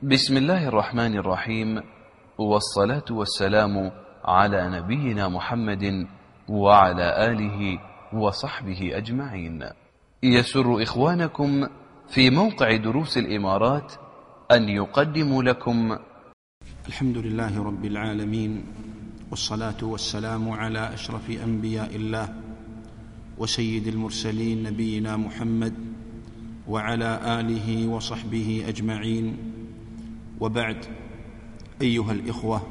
بسم الله الرحمن الرحيم، والصلاة والسلام على نبينا محمد وعلى آله وصحبه أجمعين. يسر إخوانكم في موقع دروس الإمارات أن يقدموا لكم الحمد لله رب العالمين، والصلاة والسلام على أشرف أنبياء الله وسيد المرسلين نبينا محمد وعلى آله وصحبه أجمعين، وبعد. أيها الإخوة،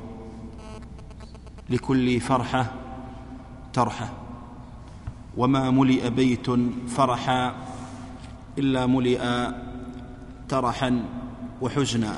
لكل فرحة ترحة، وما ملئ بيت فرحا إلا ملئ ترحا وحزنا.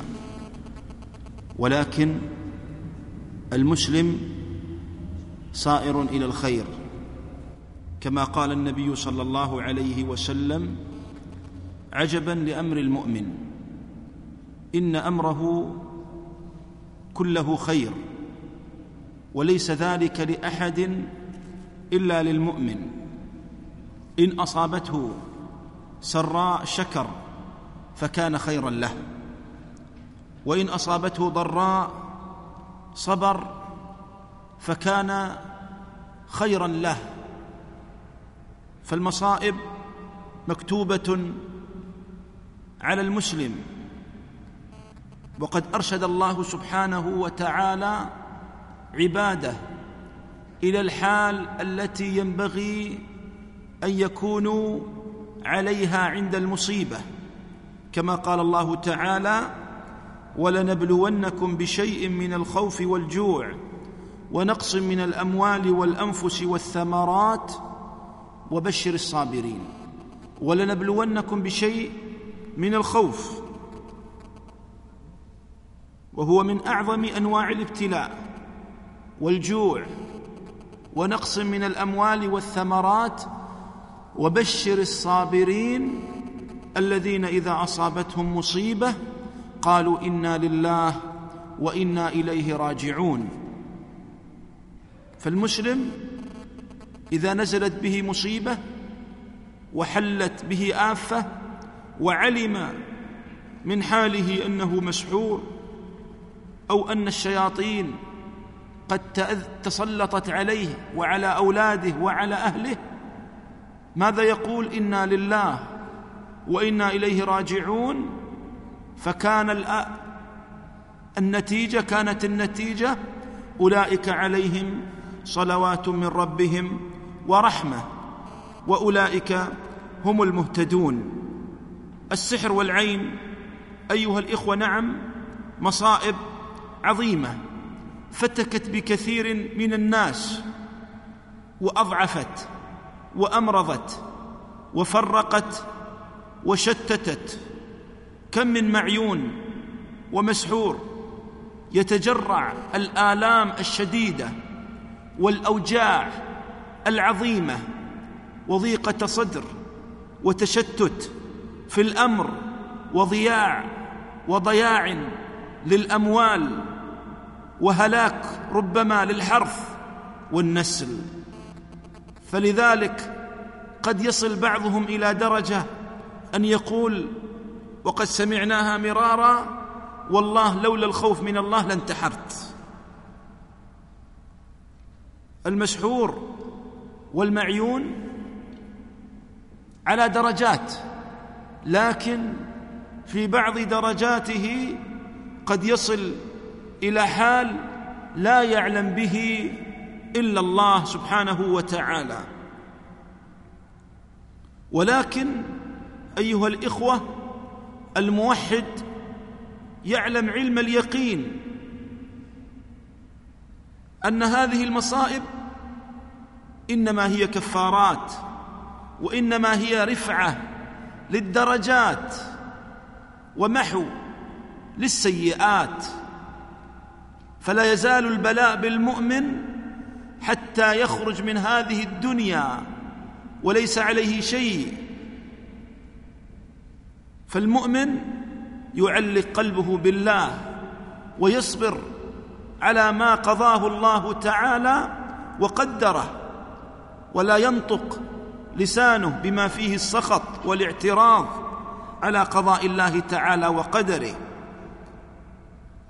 ولكن المسلم صائر إلى الخير، كما قال النبي صلى الله عليه وسلم: عجبا لأمر المؤمن، إن أمره كله خير، وليس ذلك لأحد إلا للمؤمن. إن أصابته سراء شكر فكان خيرا له، وإن أصابته ضراء صبر فكان خيرا له. فالمصائب مكتوبة على المسلم، وقد أرشد الله سبحانه وتعالى عباده إلى الحال التي ينبغي أن يكونوا عليها عند المصيبة، كما قال الله تعالى: ولنبلونكم بشيء من الخوف والجوع ونقص من الأموال والأنفس والثمرات وبشر الصابرين. ولنبلونكم بشيء من الخوف، وهو من أعظم أنواع الابتلاء، والجوع، ونقص من الأموال والثمرات، وبشر الصابرين الذين إذا أصابتهم مصيبة قالوا إنا لله وإنا إليه راجعون. فالمسلم إذا نزلت به مصيبة وحلت به آفة وعلم من حاله أنه مسحور، أو أن الشياطين قد تسلطت عليه وعلى أولاده وعلى أهله، ماذا يقول؟ إنا لله وإنا إليه راجعون. فكان النتيجة أولئك عليهم صلوات من ربهم ورحمة وأولئك هم المهتدون. السحر والعين أيها الإخوة، نعم، مصائب عظيمة فتكت بكثير من الناس، وأضعفت وأمرضت وفرقت وشتتت. كم من معيون ومسحور يتجرع الآلام الشديدة والأوجاع العظيمة وضيقة صدر وتشتت في الأمر وضياع للأموال وهلاك ربما للحرث والنسل. فلذلك قد يصل بعضهم إلى درجة أن يقول، وقد سمعناها مرارا: والله لولا الخوف من الله لانتحرت. المسحور والمعيون على درجات، لكن في بعض درجاته قد يصل إلى حال لا يعلم به إلا الله سبحانه وتعالى. ولكن أيها الإخوة، الموحد يعلم علم اليقين أن هذه المصائب إنما هي كفارات، وإنما هي رفعة للدرجات ومحو للسيئات. فلا يزال البلاء بالمؤمن حتى يخرج من هذه الدنيا وليس عليه شيء. فالمؤمن يعلق قلبه بالله ويصبر على ما قضاه الله تعالى وقدره، ولا ينطق لسانه بما فيه السخط والاعتراض على قضاء الله تعالى وقدره.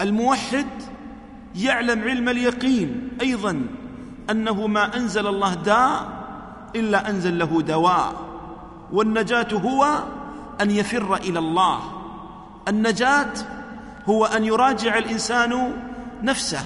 الموحد يعلم علم اليقين أيضا أنه ما أنزل الله داء إلا أنزل له دواء، والنجاة هو أن يفر إلى الله. النجاة هو أن يراجع الإنسان نفسه.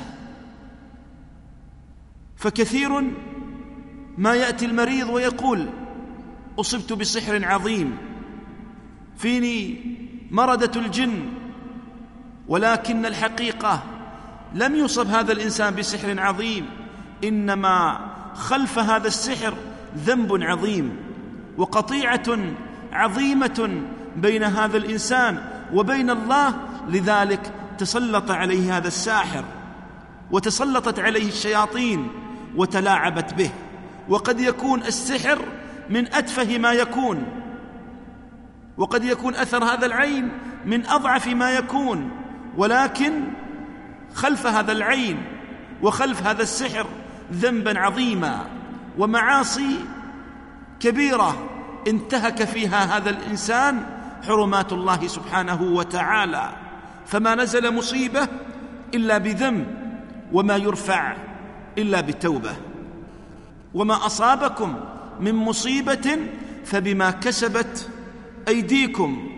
فكثير ما يأتي المريض ويقول أصبت بسحر عظيم، فيني مردة الجن، ولكن الحقيقة لم يصب هذا الإنسان بسحر عظيم، إنما خلف هذا السحر ذنب عظيم وقطيعة عظيمة بين هذا الإنسان وبين الله، لذلك تسلط عليه هذا الساحر وتسلطت عليه الشياطين وتلاعبت به. وقد يكون السحر من أتفه ما يكون، وقد يكون أثر هذا العين من أضعف ما يكون، ولكن خلف هذا العين وخلف هذا السحر ذنبا عظيما ومعاصي كبيرة انتهك فيها هذا الإنسان حرمات الله سبحانه وتعالى. فما نزل مصيبة إلا بذنب، وما يرفع إلا بتوبة. وما أصابكم من مصيبة فبما كسبت أيديكم.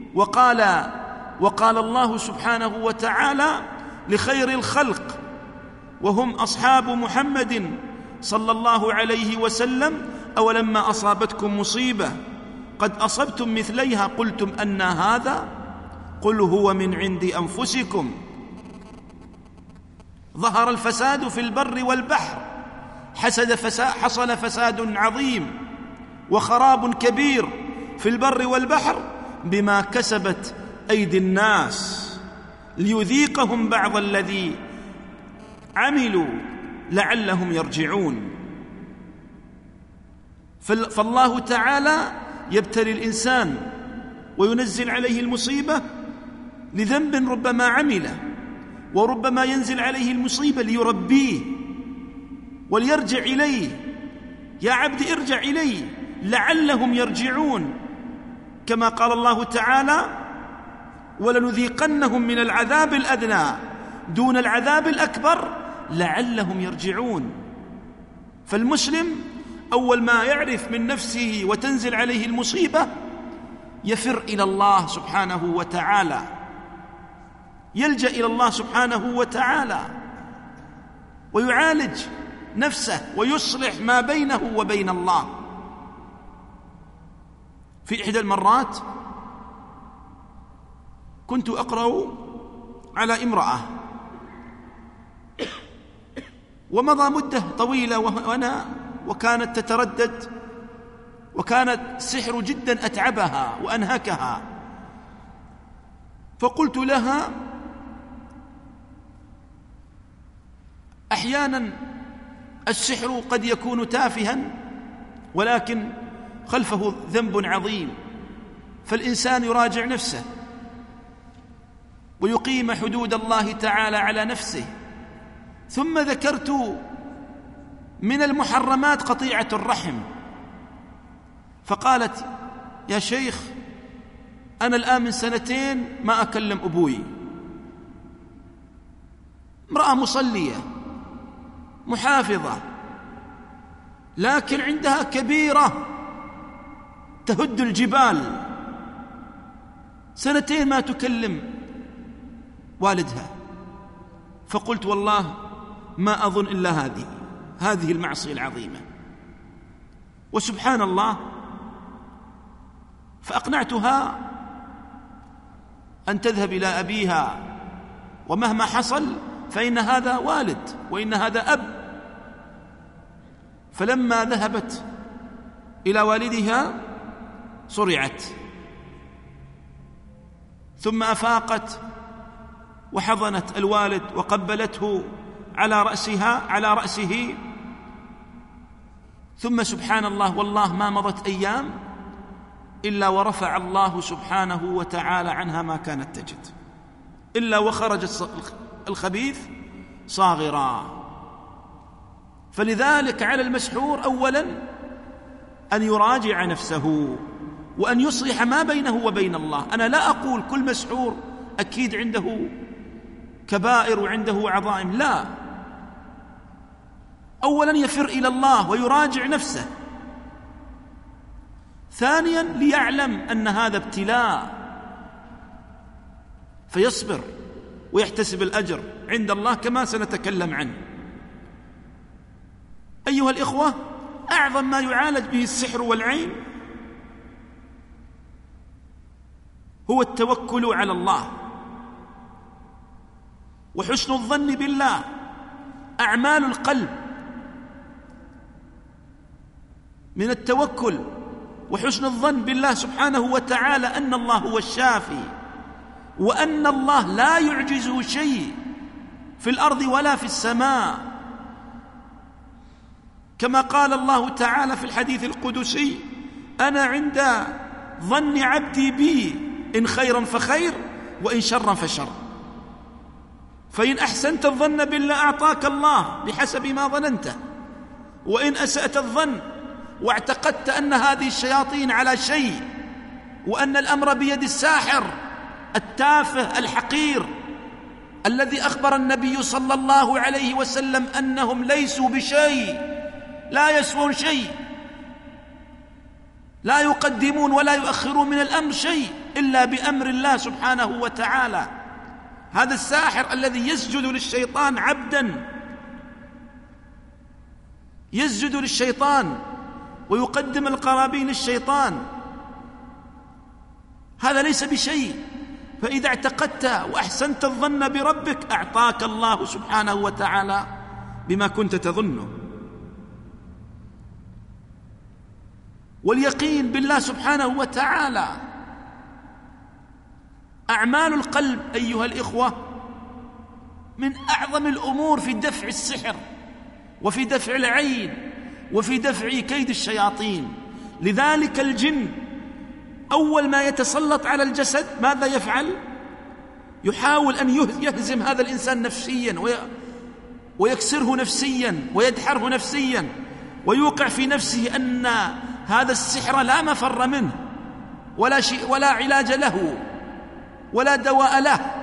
وقال الله سبحانه وتعالى لخير الخلق وهم أصحاب محمد صلى الله عليه وسلم: أولما أصابتكم مصيبة قد أصبتم مثليها قلتم أن هذا قل هو من عند أنفسكم. ظهر الفساد في البر والبحر، حصل فساد عظيم وخراب كبير في البر والبحر بما كسبت أيدي الناس ليذيقهم بعض الذي عملوا لعلهم يرجعون. فالله تعالى يبتلي الإنسان وينزل عليه المصيبة لذنب ربما عمله، وربما ينزل عليه المصيبة ليربيه وليرجع إليه: يا عبد ارجع إليه لعلهم يرجعون، كما قال الله تعالى: ولنذيقنهم من العذاب الأدنى دون العذاب الأكبر لعلهم يرجعون. فالمسلم أول ما يعرف من نفسه وتنزل عليه المصيبة يفر إلى الله سبحانه وتعالى، يلجأ إلى الله سبحانه وتعالى ويعالج نفسه ويصلح ما بينه وبين الله. في إحدى المرات كنت أقرأ على امرأة، ومضى مدة طويلة وكانت تتردد، وكانت السحر جدا أتعبها وأنهكها. فقلت لها: أحيانا السحر قد يكون تافها ولكن خلفه ذنب عظيم، فالإنسان يراجع نفسه ويقيم حدود الله تعالى على نفسه. ثم ذكرت من المحرمات قطيعة الرحم، فقالت: يا شيخ أنا الآن من 2 ما أكلم أبوي. امرأة مصلية محافظة، لكن عندها كبيرة تهد الجبال، 2 ما تكلم والدها. فقلت: والله ما أظن إلا هذه المعصية العظيمة. وسبحان الله، فأقنعتها أن تذهب إلى أبيها، ومهما حصل فإن هذا والد وإن هذا أب. فلما ذهبت إلى والدها صرعت، ثم أفاقت وحضنت الوالد وقبلته على رأسه. ثم سبحان الله، والله ما مضت أيام إلا ورفع الله سبحانه وتعالى عنها ما كانت تجد، إلا وخرج الخبيث صاغرا. فلذلك على المسحور أولا أن يراجع نفسه وأن يصلح ما بينه وبين الله. أنا لا أقول كل مسحور أكيد عنده كبائر وعنده عظائم، لا، أولا يفر إلى الله ويراجع نفسه، ثانيا ليعلم أن هذا ابتلاء فيصبر ويحتسب الأجر عند الله كما سنتكلم عنه. أيها الإخوة، أعظم ما يعالج به السحر والعين هو التوكل على الله وحسن الظن بالله. أعمال القلب من التوكل وحسن الظن بالله سبحانه وتعالى أن الله هو الشافي، وأن الله لا يعجزه شيء في الأرض ولا في السماء، كما قال الله تعالى في الحديث القدسي: أنا عند ظن عبدي بي، إن خيرا فخير وإن شرا فشر. فإن أحسنت الظن بالله أعطاك الله بحسب ما ظننته، وإن أسأت الظن واعتقدت أن هذه الشياطين على شيء وأن الأمر بيد الساحر التافه الحقير الذي أخبر النبي صلى الله عليه وسلم أنهم ليسوا بشيء، لا يسوون شيء، لا يقدمون ولا يؤخرون من الأمر شيء إلا بأمر الله سبحانه وتعالى. هذا الساحر الذي يسجد للشيطان عبدا، يسجد للشيطان ويقدم القرابين للشيطان، هذا ليس بشيء. فإذا اعتقدت وأحسنت الظن بربك أعطاك الله سبحانه وتعالى بما كنت تظنه. واليقين بالله سبحانه وتعالى. أعمال القلب أيها الإخوة من أعظم الأمور في دفع السحر وفي دفع العين وفي دفع كيد الشياطين. لذلك الجن أول ما يتسلط على الجسد ماذا يفعل؟ يحاول أن يهزم هذا الإنسان نفسيا ويكسره نفسيا ويدحره نفسيا ويوقع في نفسه أن هذا السحر لا مفر منه ولا علاج له ولا دواء له.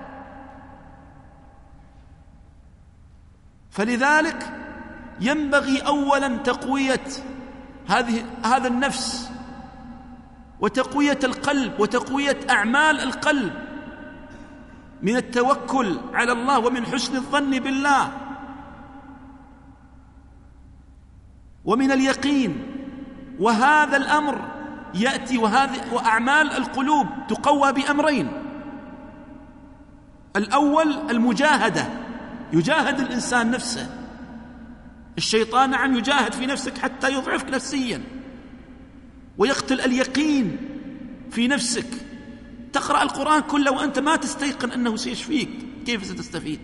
فلذلك ينبغي أولا تقوية هذا النفس وتقوية القلب وتقوية أعمال القلب من التوكل على الله ومن حسن الظن بالله ومن اليقين. وهذا الأمر يأتي وأعمال القلوب تقوى بأمرين: الأول المجاهدة، يجاهد الإنسان نفسه. الشيطان نعم يجاهد في نفسك حتى يضعفك نفسيا ويقتل اليقين في نفسك. تقرأ القرآن كله وأنت ما تستيقن أنه سيشفيك، كيف ستستفيد؟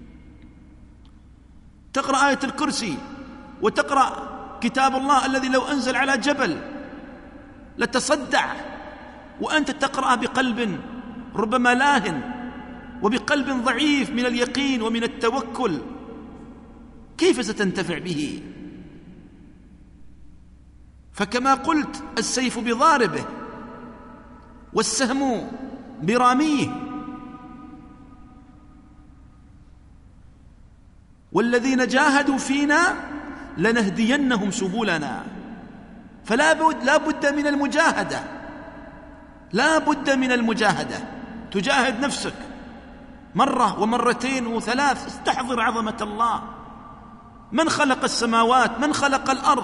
تقرأ آية الكرسي وتقرأ كتاب الله الذي لو أنزل على جبل لتصدع، وأنت تقرأ بقلب ربما لاهن وبقلب ضعيف من اليقين ومن التوكل، كيف ستنتفع به؟ فكما قلت السيف بضاربه والسهم براميه، والذين جاهدوا فينا لنهدينهم سبلنا. فلا بد من المجاهدة، لا بد من المجاهدة. تجاهد نفسك مرة ومرتين وثلاث، استحضر عظمة الله. من خلق السماوات؟ من خلق الأرض؟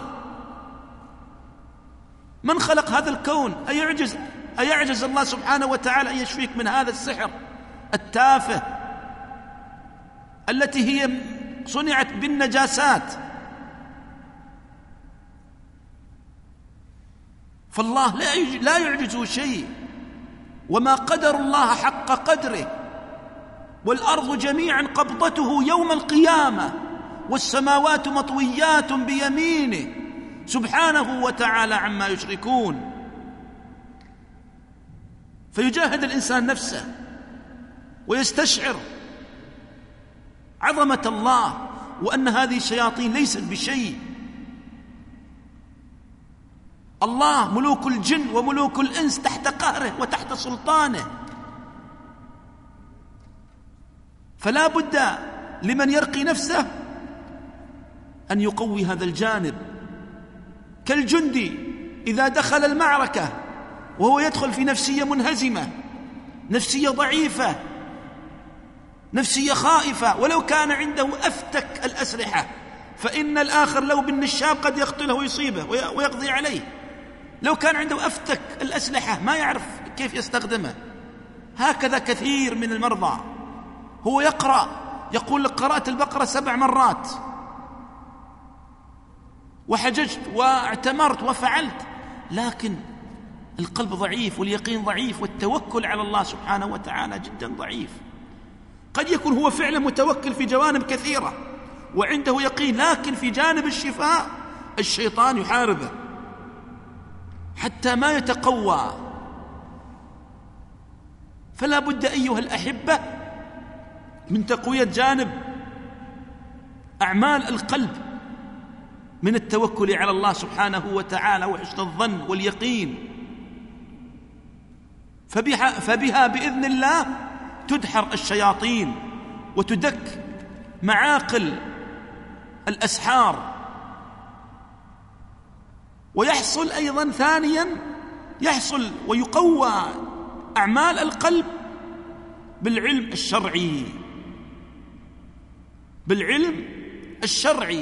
من خلق هذا الكون؟ أيعجز الله سبحانه وتعالى أن يشفيك من هذا السحر التافه التي هي صنعت بالنجاسات؟ فالله لا يعجزه شيء، وما قدر الله حق قدره. والأرض جميعا قبضته يوم القيامة والسماوات مطويات بيمينه سبحانه وتعالى عما يشركون. فيجاهد الإنسان نفسه ويستشعر عظمة الله وأن هذه الشياطين ليست بشيء. الله ملوك الجن وملوك الإنس تحت قهره وتحت سلطانه. فلا بد لمن يرقي نفسه أن يقوي هذا الجانب، كالجندي إذا دخل المعركة وهو يدخل في نفسية منهزمة، نفسية ضعيفة، نفسية خائفة، ولو كان عنده أفتك الأسلحة فإن الآخر لو بالنشاب قد يقتله ويصيبه ويقضي عليه. لو كان عنده أفتك الأسلحة ما يعرف كيف يستخدمه. هكذا كثير من المرضى، هو يقرأ يقول لك قرأت البقرة 7 مرات وحججت واعتمرت وفعلت، لكن القلب ضعيف واليقين ضعيف والتوكل على الله سبحانه وتعالى جدا ضعيف. قد يكون هو فعلا متوكل في جوانب كثيرة وعنده يقين، لكن في جانب الشفاء الشيطان يحاربه حتى ما يتقوى. فلا بد أيها الأحبة من تقوية جانب أعمال القلب من التوكل على الله سبحانه وتعالى وحسن الظن واليقين، فبها بإذن الله تدحر الشياطين وتدك معاقل الأسحار. ويحصل أيضا ثانيا يحصل ويقوى أعمال القلب بالعلم الشرعي، بالعلم الشرعي.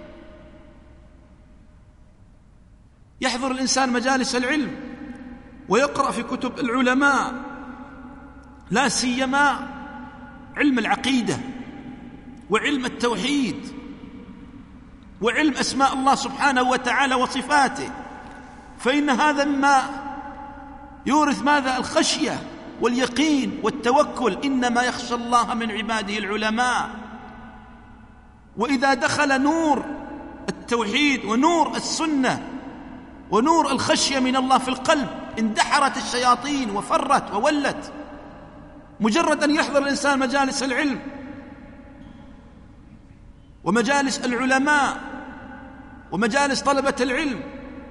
يحضر الإنسان مجالس العلم ويقرأ في كتب العلماء، لا سيما علم العقيدة وعلم التوحيد وعلم أسماء الله سبحانه وتعالى وصفاته، فإن هذا مما يورث ماذا؟ الخشية واليقين والتوكل. إنما يخشى الله من عباده العلماء. وإذا دخل نور التوحيد ونور السنة ونور الخشية من الله في القلب اندحرت الشياطين وفرت وولت. مجرد أن يحضر الإنسان مجالس العلم ومجالس العلماء ومجالس طلبة العلم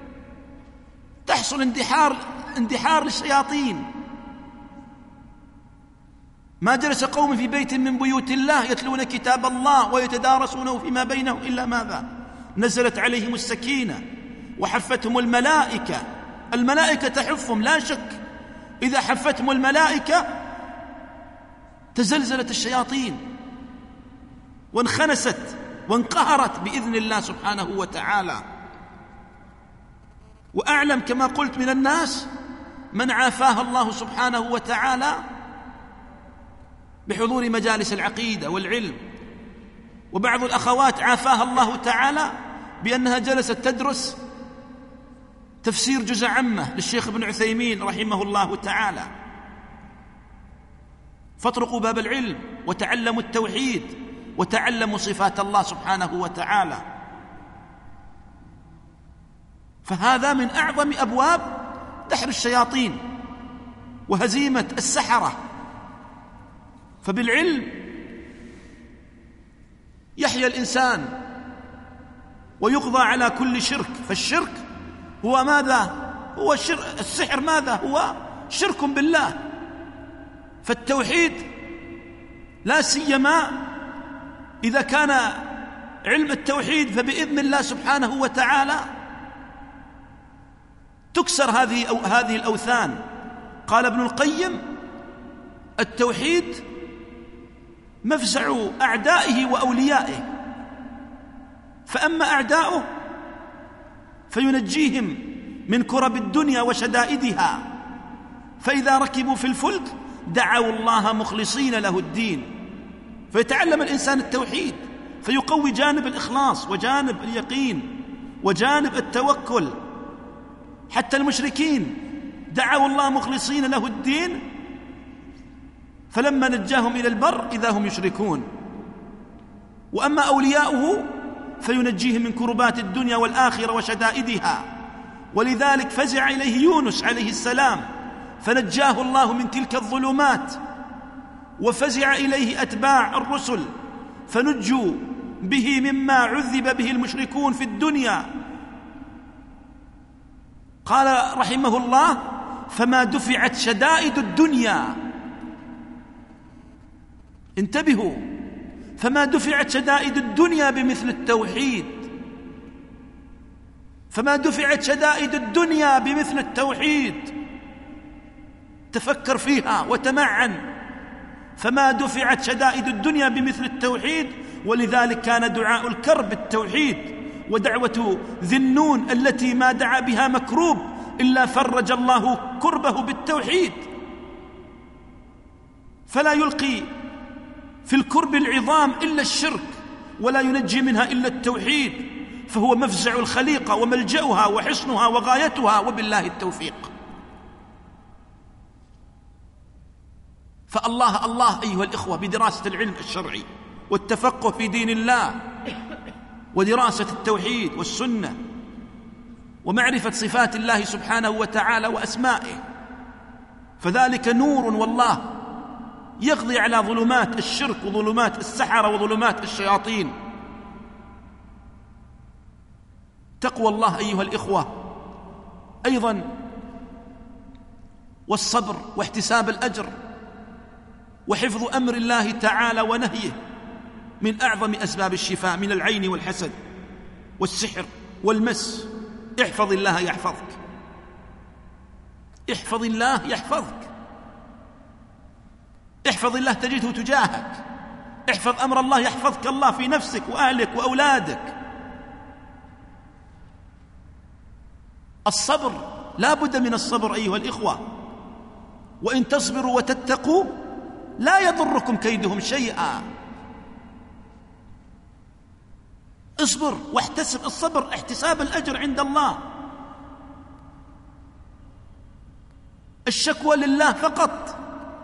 تحصل اندحار للشياطين. ما جلس قوم في بيت من بيوت الله يتلون كتاب الله ويتدارسونه فيما بينهم إلا ماذا؟ نزلت عليهم السكينة وحفتهم الملائكة. الملائكة تحفهم لا شك، إذا حفتهم الملائكة تزلزلت الشياطين وانخنست وانقهرت بإذن الله سبحانه وتعالى. وأعلم كما قلت من الناس من عافاه الله سبحانه وتعالى بحضور مجالس العقيدة والعلم، وبعض الأخوات عافاها الله تعالى بأنها جلست تدرس تفسير جزء عامة للشيخ ابن عثيمين رحمه الله تعالى. فاطرقوا باب العلم وتعلموا التوحيد وتعلموا صفات الله سبحانه وتعالى، فهذا من أعظم أبواب دحر الشياطين وهزيمة السحرة. فبالعلم يحيا الإنسان ويقضى على كل شرك. فالشرك هو ماذا؟ هو السحر ماذا؟ هو شرك بالله. فالتوحيد لا سيما إذا كان علم التوحيد فبإذن الله سبحانه وتعالى تكسر هذه الأوثان. قال ابن القيم: التوحيد مفزع أعدائه وأوليائه، فأما أعداؤه فينجيهم من كرب الدنيا وشدائدها، فإذا ركبوا في الفلك دعوا الله مخلصين له الدين. فيتعلم الإنسان التوحيد فيقوي جانب الإخلاص وجانب اليقين وجانب التوكل. حتى المشركين دعوا الله مخلصين له الدين، فلما نجاهم إلى البر إذا هم يشركون. وأما أولياؤه فينجيهم من كربات الدنيا والآخرة وشدائدها. ولذلك فزع إليه يونس عليه السلام فنجاه الله من تلك الظلمات، وفزع إليه أتباع الرسل فنجوا به مما عذب به المشركون في الدنيا. قال رحمه الله: فما دفعت شدائد الدنيا انتبهوا، فما دفعت شدائد الدنيا بمثل التوحيد، فما دفعت شدائد الدنيا بمثل التوحيد. تفكر فيها وتمعن، فما دفعت شدائد الدنيا بمثل التوحيد. ولذلك كان دعاء الكرب بالتوحيد، ودعوة ذي النون التي ما دعا بها مكروب إلا فرج الله كربه بالتوحيد. فلا يلقي في الكرب العظام إلا الشرك، ولا ينجي منها إلا التوحيد، فهو مفزع الخليقة وملجأها وحصنها وغايتها، وبالله التوفيق. فالله الله أيها الإخوة بدراسة العلم الشرعي والتفقه في دين الله ودراسة التوحيد والسنة ومعرفة صفات الله سبحانه وتعالى وأسمائه، فذلك نور والله يقضي على ظلمات الشرك وظلمات السحرة وظلمات الشياطين. تقوى الله أيها الإخوة أيضا، والصبر واحتساب الأجر وحفظ أمر الله تعالى ونهيه من أعظم أسباب الشفاء من العين والحسد والسحر والمس. احفظ الله يحفظك، احفظ الله يحفظك، احفظ الله تجده تجاهك، احفظ أمر الله يحفظك الله في نفسك وأهلك وأولادك. الصبر، لا بد من الصبر أيها الإخوة، وإن تصبروا وتتقوا لا يضركم كيدهم شيئا. اصبر واحتسب، الصبر احتساب الأجر عند الله. الشكوى لله فقط.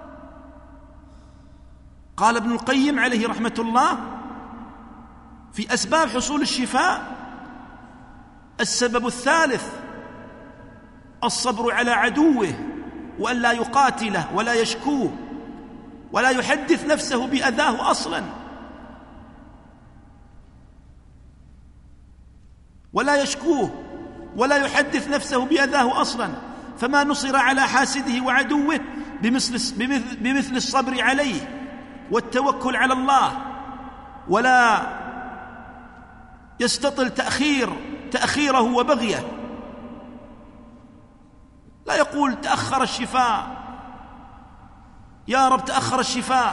قال ابن القيم عليه رحمة الله في أسباب حصول الشفاء: السبب الثالث الصبر على عدوه، وأن لا يقاتله ولا يشكوه ولا يحدث نفسه بأذاه أصلا، ولا يشكوه ولا يحدث نفسه بأذاه أصلا، فما نصر على حاسده وعدوه بمثل الصبر عليه والتوكل على الله، ولا يستطل تأخيره وبغيه. لا يقول تأخر الشفاء، يا رب تأخر الشفاء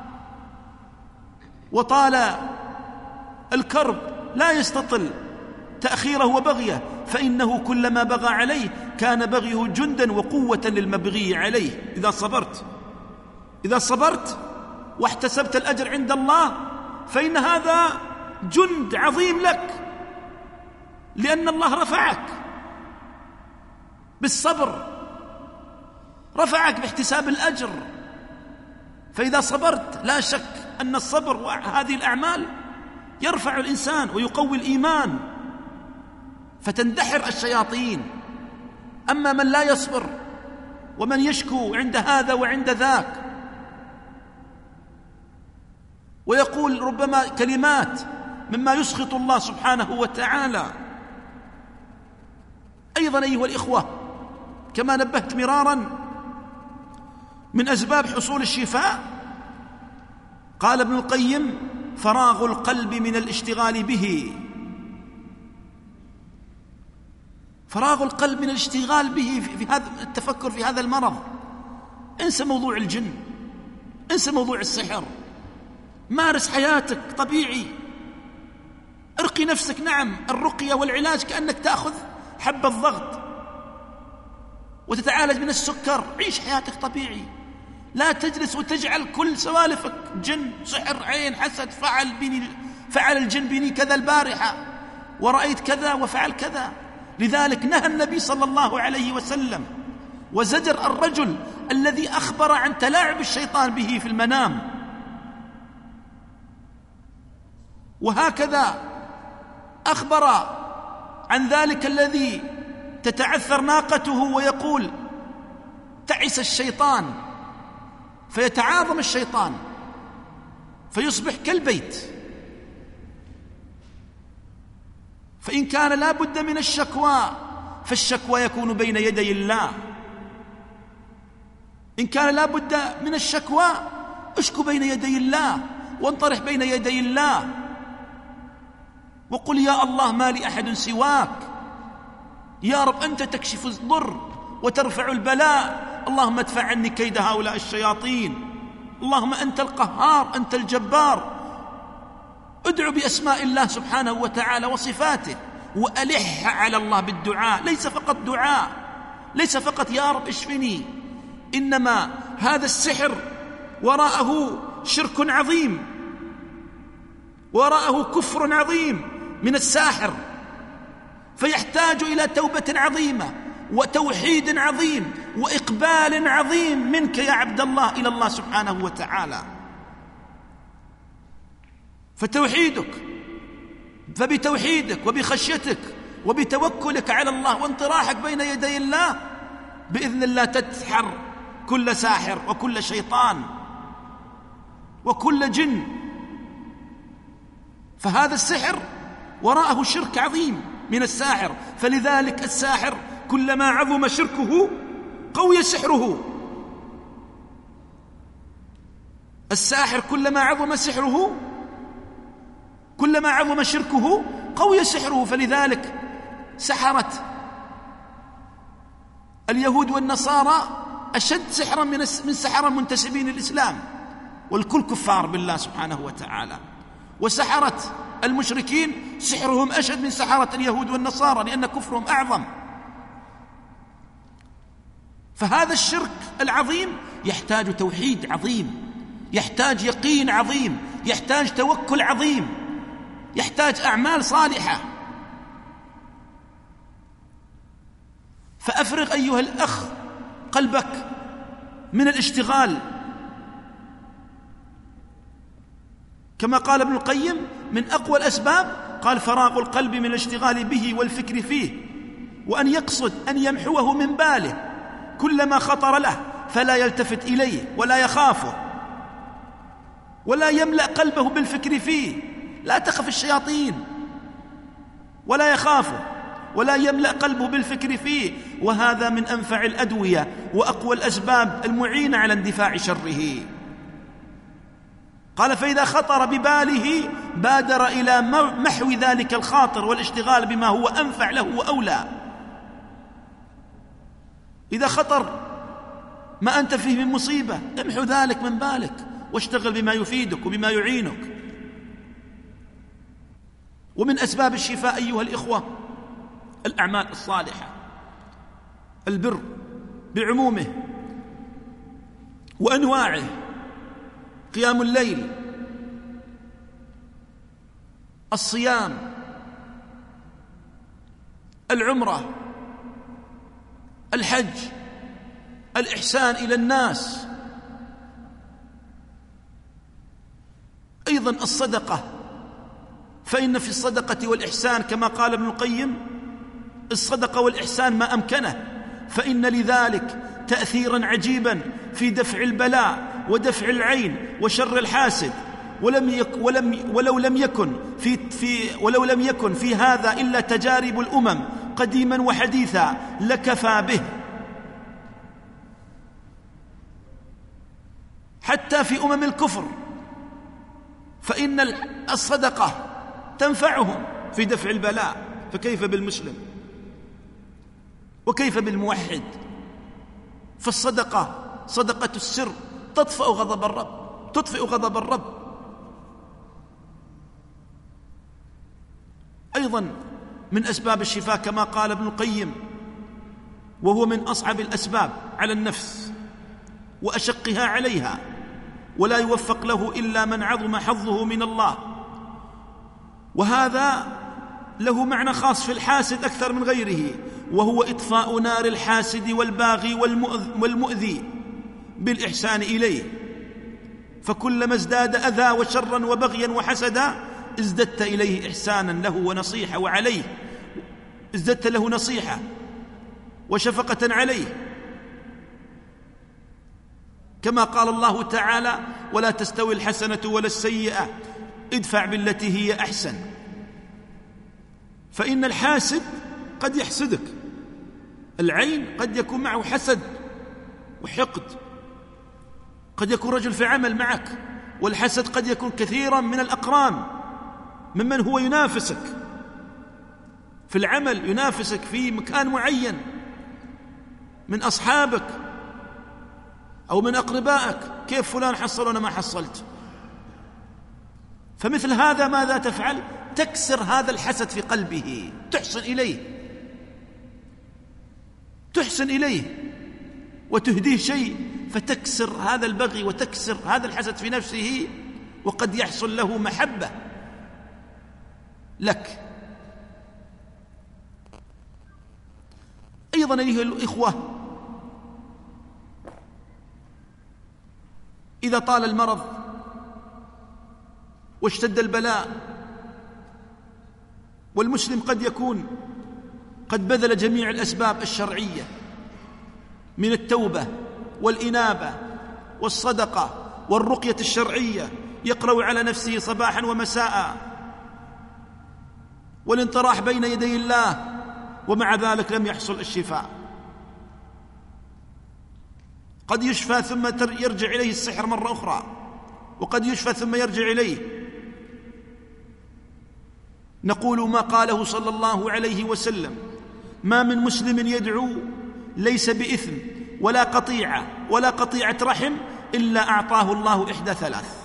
وطال الكرب، لا يستطل تأخيره وبغيه، فإنه كلما بغى عليه كان بغيه جندا وقوة للمبغي عليه. إذا صبرت واحتسبت الأجر عند الله فإن هذا جند عظيم لك، لأن الله رفعك بالصبر، رفعك باحتساب الأجر. فإذا صبرت لا شك أن الصبر وهذه الأعمال يرفع الإنسان ويقوي الإيمان، فتندحر الشياطين. أما من لا يصبر ومن يشكو عند هذا وعند ذاك ويقول ربما كلمات مما يسخط الله سبحانه وتعالى. أيضا أيها الإخوة، كما نبهت مرارا، من أسباب حصول الشفاء قال ابن القيم: فراغ القلب من الاشتغال به. فراغ القلب من الاشتغال به في هذا التفكر في هذا المرض. انسى موضوع الجن، انسى موضوع السحر، مارس حياتك طبيعي، ارقي نفسك. نعم، الرقية والعلاج كأنك تأخذ حبة ضغط وتتعالج من السكر. عيش حياتك طبيعي، لا تجلس وتجعل كل سوالفك جن، سحر، عين، حسد، فعل الجن بني كذا البارحة، ورأيت كذا وفعل كذا. لذلك نهى النبي صلى الله عليه وسلم وزجر الرجل الذي أخبر عن تلاعب الشيطان به في المنام. وهكذا أخبر عن ذلك الذي تتعثر ناقته ويقول تعس الشيطان، فيتعاظم الشيطان فيصبح كالبيت. فإن كان لا بد من الشكوى فالشكوى يكون بين يدي الله. إن كان لا بد من الشكوى اشكو بين يدي الله وانطرح بين يدي الله وقل يا الله ما لي أحد سواك، يا رب أنت تكشف الضر وترفع البلاء، اللهم ادفع عني كيد هؤلاء الشياطين، اللهم أنت القهار أنت الجبار. ادعو بأسماء الله سبحانه وتعالى وصفاته، وألح على الله بالدعاء، ليس فقط دعاء، ليس فقط يا رب اشفني، إنما هذا السحر وراءه شرك عظيم، وراءه كفر عظيم من الساحر، فيحتاج إلى توبة عظيمة وتوحيد عظيم وإقبال عظيم منك يا عبد الله إلى الله سبحانه وتعالى. فبتوحيدك وبخشيتك وبتوكلك على الله وانطراحك بين يدي الله بإذن الله تدحر كل ساحر وكل شيطان وكل جن. فهذا السحر وراءه شرك عظيم من الساحر، فلذلك الساحر كلما عظم شركه قوي سحره. الساحر كلما عظم شركه قوي سحره. فلذلك سحرة اليهود والنصارى أشد سحرا من سحرة منتسبين الإسلام، والكل كفار بالله سبحانه وتعالى. وسحرة المشركين سحرهم أشد من سحرة اليهود والنصارى لأن كفرهم أعظم. فهذا الشرك العظيم يحتاج توحيد عظيم، يحتاج يقين عظيم، يحتاج توكل عظيم، يحتاج أعمال صالحة. فأفرغ أيها الأخ قلبك من الاشتغال، كما قال ابن القيم من أقوى الأسباب، قال فراغ القلب من الاشتغال به والفكر فيه، وأن يقصد أن يمحوه من باله كلما خطر له، فلا يلتفت إليه ولا يخافه ولا يملأ قلبه بالفكر فيه. لا تخف الشياطين ولا يخافه ولا يملأ قلبه بالفكر فيه، وهذا من أنفع الأدوية وأقوى الأسباب المعينة على اندفاع شره. قال فإذا خطر بباله بادر إلى محو ذلك الخاطر والاشتغال بما هو أنفع له وأولى. إذا خطر ما أنت فيه من مصيبة امحو ذلك من بالك واشتغل بما يفيدك وبما يعينك. ومن أسباب الشفاء أيها الإخوة الأعمال الصالحة، البر بعمومه وأنواعه، قيام الليل، الصيام، العمرة، الحج، الإحسان إلى الناس، أيضا الصدقة. فإن في الصدقة والإحسان كما قال ابن القيم الصدقة والإحسان ما أمكنه، فإن لذلك تأثيرا عجيبا في دفع البلاء ودفع العين وشر الحاسد، ولو لم يكن في هذا إلا تجارب الأمم قديما وحديثا لكفى به. حتى في أمم الكفر فإن الصدقة تنفعهم في دفع البلاء، فكيف بالمسلم وكيف بالموحد؟ فالصدقة صدقة السر تطفئ غضب الرب. أيضا من أسباب الشفاء كما قال ابن القيم، وهو من أصعب الأسباب على النفس وأشقها عليها، ولا يوفق له إلا من عظم حظه من الله، وهذا له معنى خاص في الحاسد أكثر من غيره، وهو إطفاء نار الحاسد والباغي والمؤذي بالإحسان إليه. فكلما ازداد أذى وشرا وبغيا وحسدا ازددت إليه إحسانا له ونصيحة، وعليه ازددت له نصيحة وشفقة عليه، كما قال الله تعالى ولا تستوي الحسنة ولا السيئة ادفع بالتي هي أحسن. فإن الحاسد قد يحسدك، العين قد يكون معه حسد وحقد، قد يكون رجل في عمل معك، والحسد قد يكون كثيرا من الأقران ممن هو ينافسك في العمل، ينافسك في مكان معين من أصحابك أو من أقربائك، كيف فلان حصل وأنا ما حصلت؟ فمثل هذا ماذا تفعل؟ تكسر هذا الحسد في قلبه، تحسن إليه وتهديه شيء، فتكسر هذا البغي وتكسر هذا الحسد في نفسه، وقد يحصل له محبة لك. أيضا أيها الإخوة، إذا طال المرض واشتد البلاء، والمسلم قد يكون قد بذل جميع الأسباب الشرعية من التوبة والإنابة والصدقة والرقية الشرعية، يقرأ على نفسه صباحا ومساء والانطراح بين يدي الله، ومع ذلك لم يحصل الشفاء. قد يشفى ثم يرجع إليه السحر مرة أخرى، وقد يشفى ثم يرجع إليه. نقول ما قاله صلى الله عليه وسلم: ما من مسلم يدعو ليس بإثم ولا قطيعة رحم إلا أعطاه الله إحدى ثلاث.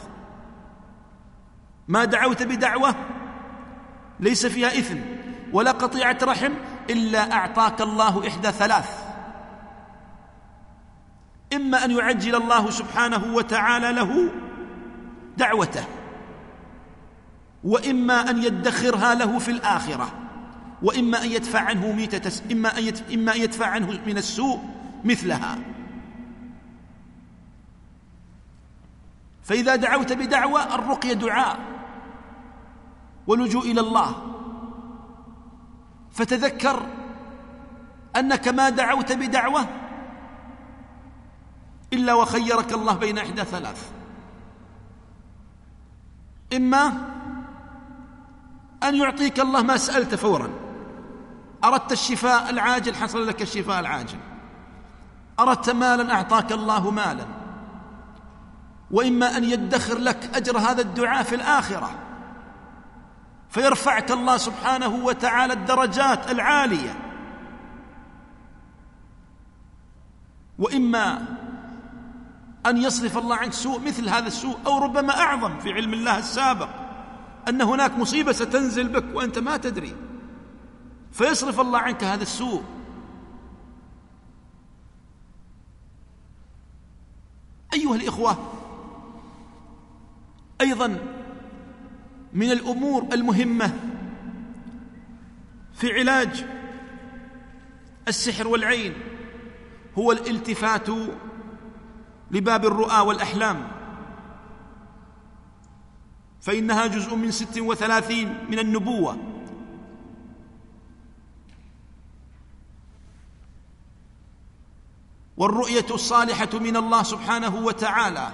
ما دعوت بدعوة ليس فيها إثم ولا قطيعة رحم إلا أعطاك الله إحدى ثلاث: إما أن يعجل الله سبحانه وتعالى له دعوته، وإما أن يدخرها له في الآخرة، وإما أن يدفع عنه إما أن يدفع عنه من السوء مثلها. فإذا دعوت بدعوة، الرقية دعاء ولجوء إلى الله، فتذكر أنك ما دعوت بدعوة إلا وخيرك الله بين إحدى ثلاث: إما أن يعطيك الله ما سألت فورا، أردت الشفاء العاجل حصل لك الشفاء العاجل، أردت مالا أعطاك الله مالا، وإما أن يدخر لك أجر هذا الدعاء في الآخرة فيرفعك الله سبحانه وتعالى الدرجات العالية، وإما أن يصرف الله عنك سوء مثل هذا السوء، أو ربما أعظم في علم الله السابق، أن هناك مصيبة ستنزل بك وأنت ما تدري، فيصرف الله عنك هذا السوء. أيها الإخوة، أيضا من الأمور المهمة في علاج السحر والعين هو الالتفات لباب الرؤى والأحلام، فإنها جزء من 36 من النبوة، والرؤية الصالحة من الله سبحانه وتعالى.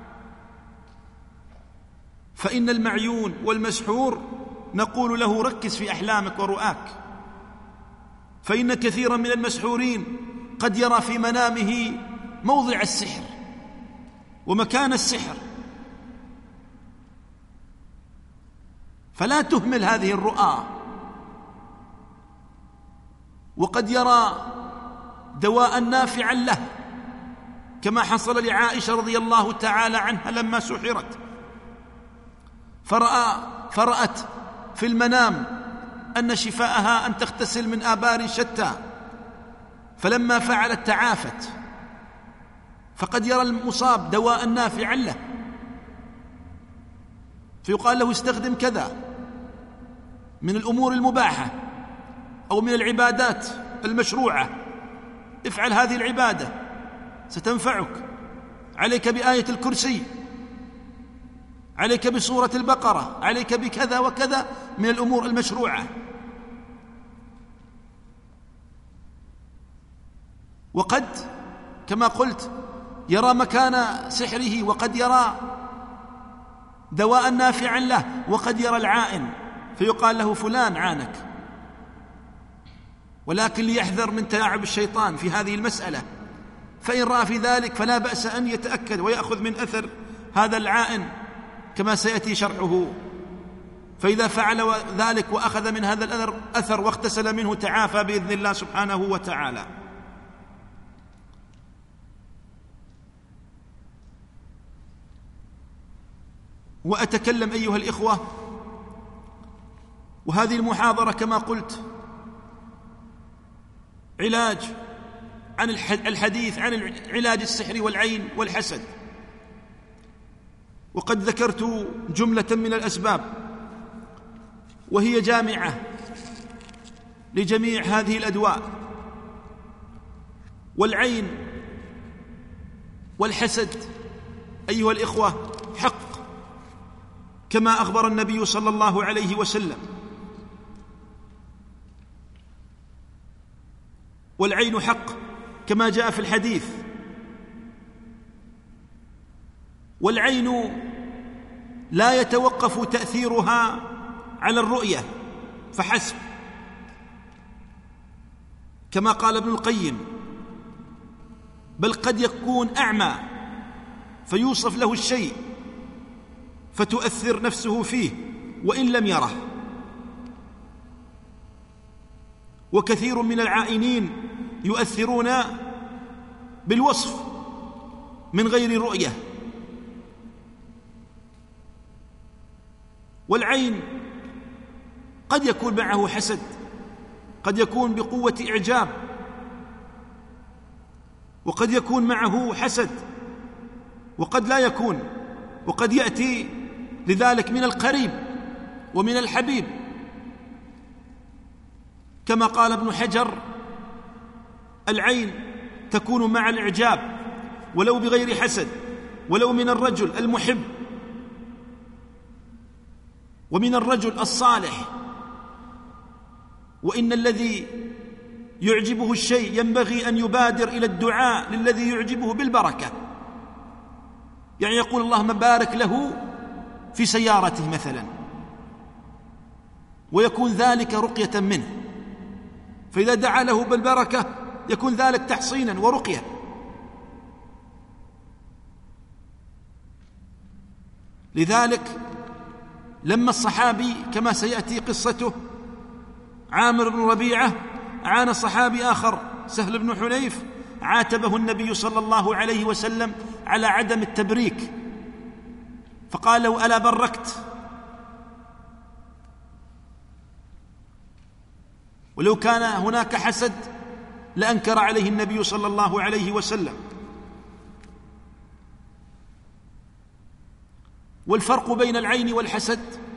فإن المعيون والمسحور نقول له ركز في أحلامك ورؤاك، فإن كثيرا من المسحورين قد يرى في منامه موضع السحر ومكان السحر، فلا تهمل هذه الرؤى. وقد يرى دواء نافعا له، كما حصل لعائشة رضي الله تعالى عنها لما سحرت، فرأت في المنام أن شفاءها أن تغتسل من آبار شتى، فلما فعلت تعافت. فقد يرى المصاب دواء نافعا له، فيقال له استخدم كذا من الأمور المباحة أو من العبادات المشروعة، افعل هذه العبادة ستنفعك، عليك بآية الكرسي، عليك بسورة البقرة، عليك بكذا وكذا من الأمور المشروعة. وقد كما قلت يرى مكان سحره، وقد يرى دواء نافعا له، وقد يرى العائن فيقال له فلان عانك. ولكن ليحذر من تلاعب الشيطان في هذه المسألة، فإن رأى في ذلك فلا بأس أن يتأكد ويأخذ من أثر هذا العائن كما سيأتي شرحه. فإذا فعل ذلك وأخذ من هذا الأثر واغتسل منه تعافى بإذن الله سبحانه وتعالى. وأتكلم أيها الإخوة، وهذه المحاضرة كما قلت علاج عن الحديث عن علاج السحر والعين والحسد، وقد ذكرت جملة من الأسباب وهي جامعة لجميع هذه الأدواء. والعين والحسد أيها الإخوة حق كما أخبر النبي صلى الله عليه وسلم، والعين حق كما جاء في الحديث. والعين لا يتوقف تأثيرها على الرؤية فحسب، كما قال ابن القيم، بل قد يكون أعمى فيوصف له الشيء فتؤثر نفسه فيه وإن لم يره. وكثير من العائنين يؤثرون بالوصف من غير رؤية. والعين قد يكون معه حسد، قد يكون بقوة إعجاب، وقد يكون معه حسد وقد لا يكون، وقد يأتي لذلك من القريب ومن الحبيب، كما قال ابن حجر: العين تكون مع الإعجاب ولو بغير حسد، ولو من الرجل المحب ومن الرجل الصالح. وإن الذي يعجبه الشيء ينبغي أن يبادر إلى الدعاء للذي يعجبه بالبركة، يعني يقول: اللهم بارك له في سيارته مثلا، ويكون ذلك رقية منه، فإذا دعا له بالبركة يكون ذلك تحصينا ورقية. لذلك لما الصحابي كما سيأتي قصته عامر بن ربيعة عانى صحابي آخر سهل بن حنيف، عاتبه النبي صلى الله عليه وسلم على عدم التبريك، فقال له: ألا بركت؟ ولو كان هناك حسد لأنكر عليه النبي صلى الله عليه وسلم. والفرق بين العين والحسد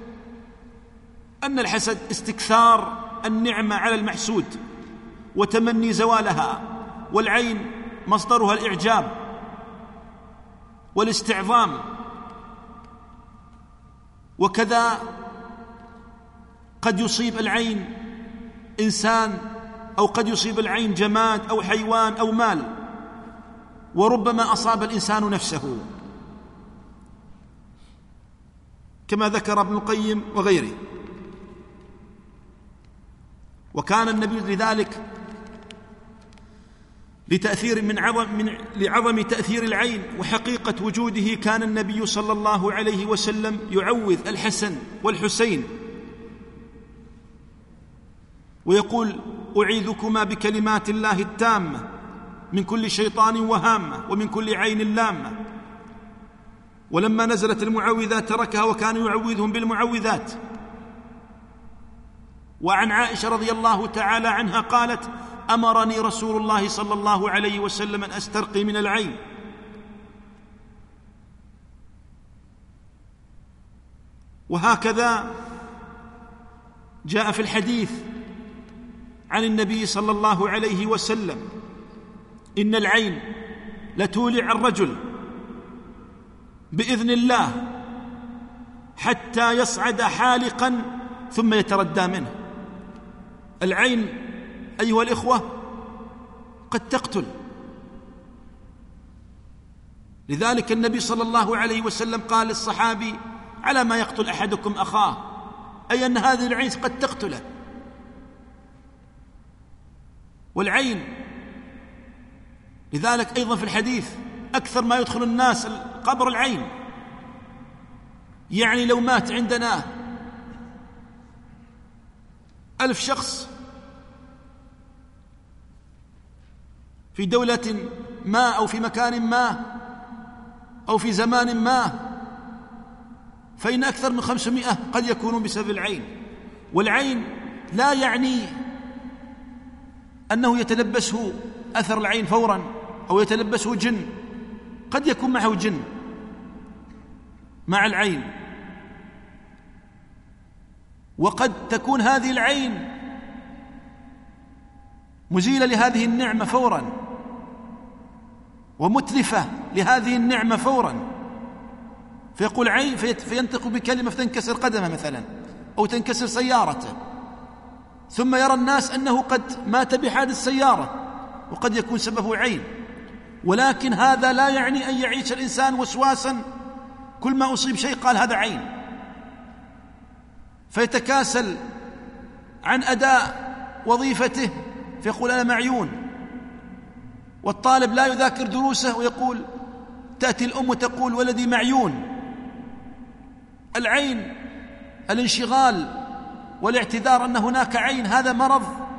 أن الحسد استكثار النعمة على المحسود وتمني زوالها، والعين مصدرها الإعجاب والاستعظام. وكذا قد يصيب العين إنسان، أو قد يصيب العين جماد أو حيوان أو مال، وربما أصاب الإنسان نفسه كما ذكر ابن القيم وغيره. وكان النبي لذلك لعظم تأثير العين وحقيقة وجوده، كان النبي صلى الله عليه وسلم يعوذ الحسن والحسين ويقول: أعيذكما بكلمات الله التامة من كل شيطان وهامة ومن كل عين لامة. ولما نزلت المعوذات تركها وكان يعوذهم بالمعوذات. وعن عائشة رضي الله تعالى عنها قالت: أمرني رسول الله صلى الله عليه وسلم أن أسترقي من العين. وهكذا جاء في الحديث عن النبي صلى الله عليه وسلم: إن العين لتولع الرجل بإذن الله حتى يصعد حالقا ثم يتردى منه. العين أيها الإخوة قد تقتل. لذلك النبي صلى الله عليه وسلم قال للصحابي: على ما يقتل أحدكم أخاه، أي أن هذه العين قد تقتله. لذلك أيضا في الحديث أكثر ما يدخل الناس قبر العين. يعني لو مات عندنا 1000 شخص في دولة ما أو في مكان ما أو في زمان ما، فإن أكثر من 500 قد يكونون بسبب العين. والعين لا يعني أنه يتلبسه أثر العين فورا أو يتلبسه جن، قد يكون معه جن مع العين، وقد تكون هذه العين مزيلة لهذه النعمة فورا ومتلفة لهذه النعمة فورا، فيقول عين فينطق بكلمة فتنكسر قدمه مثلا أو تنكسر سيارته، ثم يرى الناس أنه قد مات بحادث سيارة وقد يكون سببه عين. ولكن هذا لا يعني أن يعيش الإنسان وسواسا كل ما أصيب شيء قال هذا عين، فيتكاسل عن أداء وظيفته فيقول أنا معيون. والطالب لا يذاكر دروسه ويقول تأتي الأم وتقول ولدي معيون. العين الانشغال والاعتذار أن هناك عين هذا مرض،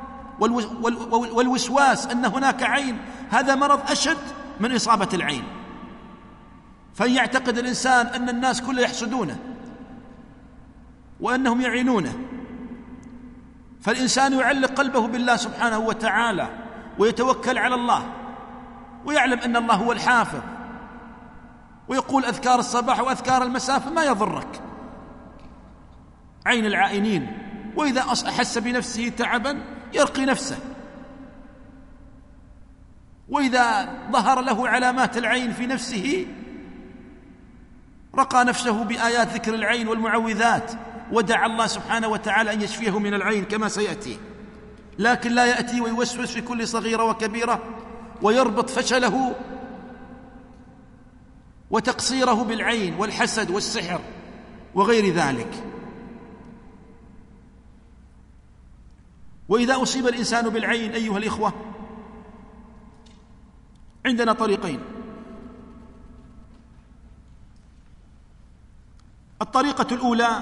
والوسواس أن هناك عين هذا مرض أشد من إصابة العين. فيعتقد الإنسان أن الناس كله يحسدونه وأنهم يعينونه، فالإنسان يعلق قلبه بالله سبحانه وتعالى ويتوكل على الله ويعلم أن الله هو الحافظ، ويقول أذكار الصباح وأذكار المساء فما يضرك عين العائنين. وإذا أحس بنفسه تعبا يرقي نفسه، وإذا ظهر له علامات العين في نفسه رقى نفسه بآيات ذكر العين والمعوذات ودعا الله سبحانه وتعالى أن يشفيه من العين كما سيأتي. لكن لا يأتي ويوسوس في كل صغيرة وكبيرة ويربط فشله وتقصيره بالعين والحسد والسحر وغير ذلك. وإذا أصيب الإنسان بالعين أيها الإخوة عندنا طريقين. الطريقة الأولى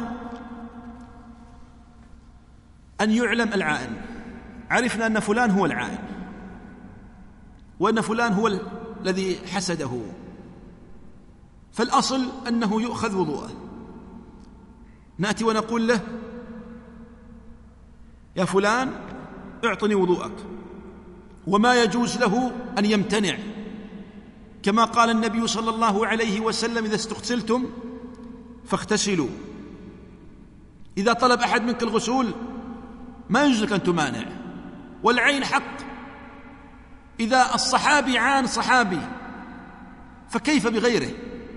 أن يعلم العائن، عرفنا أن فلان هو العائن وأن فلان هو الذي حسده، فالأصل أنه يؤخذ وضوءه. نأتي ونقول له يا فلان اعطني وضوءك، وما يجوز له أن يمتنع، كما قال النبي صلى الله عليه وسلم إذا استغسلتم فاغتسلوا. إذا طلب أحد منك الغسول ما يجوز لك أن تمانع، والعين حق. إذا الصحابي عان صحابي فكيف بغيره؟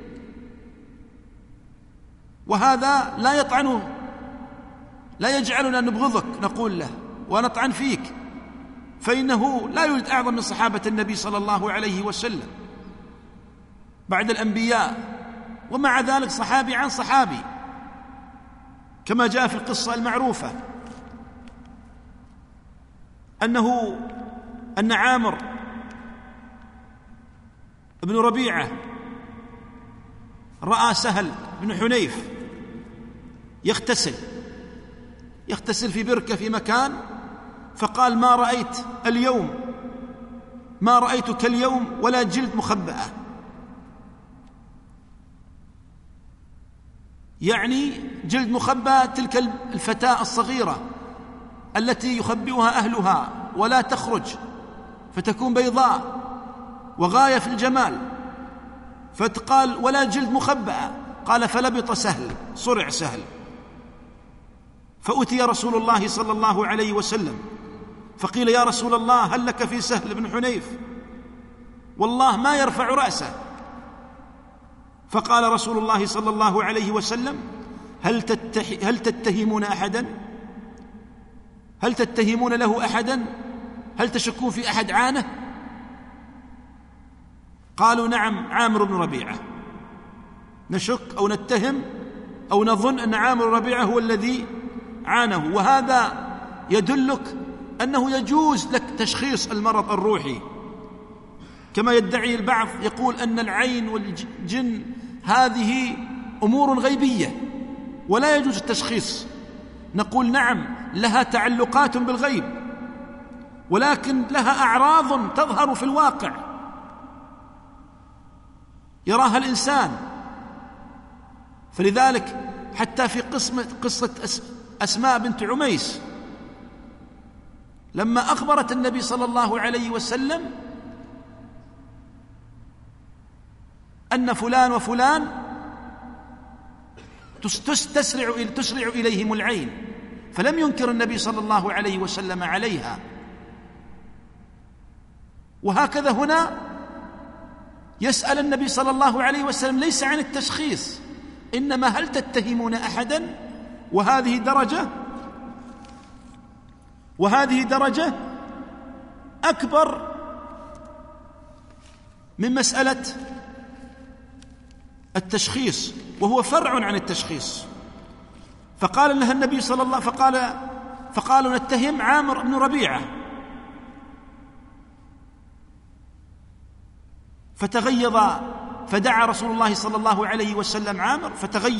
وهذا لا يطعنه، لا يجعلنا نبغضك نقول له ونطعن فيك، فإنه لا يوجد أعظم من صحابة النبي صلى الله عليه وسلم بعد الأنبياء، ومع ذلك صحابي عن صحابي، كما جاء في القصة المعروفة أن عامر بن ربيعة رأى سهل بن حنيف يغتسل في بركة في مكان، فقال ما رأيتك اليوم ولا جلد مخبأة، يعني جلد مخبأة تلك الفتاة الصغيرة التي يخبئها أهلها ولا تخرج فتكون بيضاء وغاية في الجمال، فتقال ولا جلد مخبأة. قال فلبط سهل، صرع سهل، فأتي رسول الله صلى الله عليه وسلم فقيل يا رسول الله هل لك في سهل بن حنيف؟ والله ما يرفع رأسه. فقال رسول الله صلى الله عليه وسلم هل تتهمون أحدا؟ هل تتهمون له أحدا؟ هل تشكون في أحد عانه؟ قالوا نعم عامر بن ربيعة، نشك أو نتهم أو نظن أن عامر بن ربيعة هو الذي عانه. وهذا يدلك أنه يجوز لك تشخيص المرض الروحي كما يدعي البعض، يقول أن العين والجن هذه أمور غيبية ولا يجوز التشخيص. نقول نعم، لها تعلقات بالغيب، ولكن لها أعراض تظهر في الواقع يراها الإنسان. فلذلك حتى في قصة أسماء بنت عميس لما أخبرت النبي صلى الله عليه وسلم أن فلان وفلان تسرع إليهم العين، فلم ينكر النبي صلى الله عليه وسلم عليها. وهكذا هنا يسأل النبي صلى الله عليه وسلم ليس عن التشخيص، إنما هل تتهمون أحدا؟ وهذه درجة أكبر من مسألة التشخيص، وهو فرع عن التشخيص. فقال لها النبي صلى الله فقالوا نتهم عامر بن ربيعة، فتغيظ، فدعا رسول الله صلى الله عليه وسلم عامر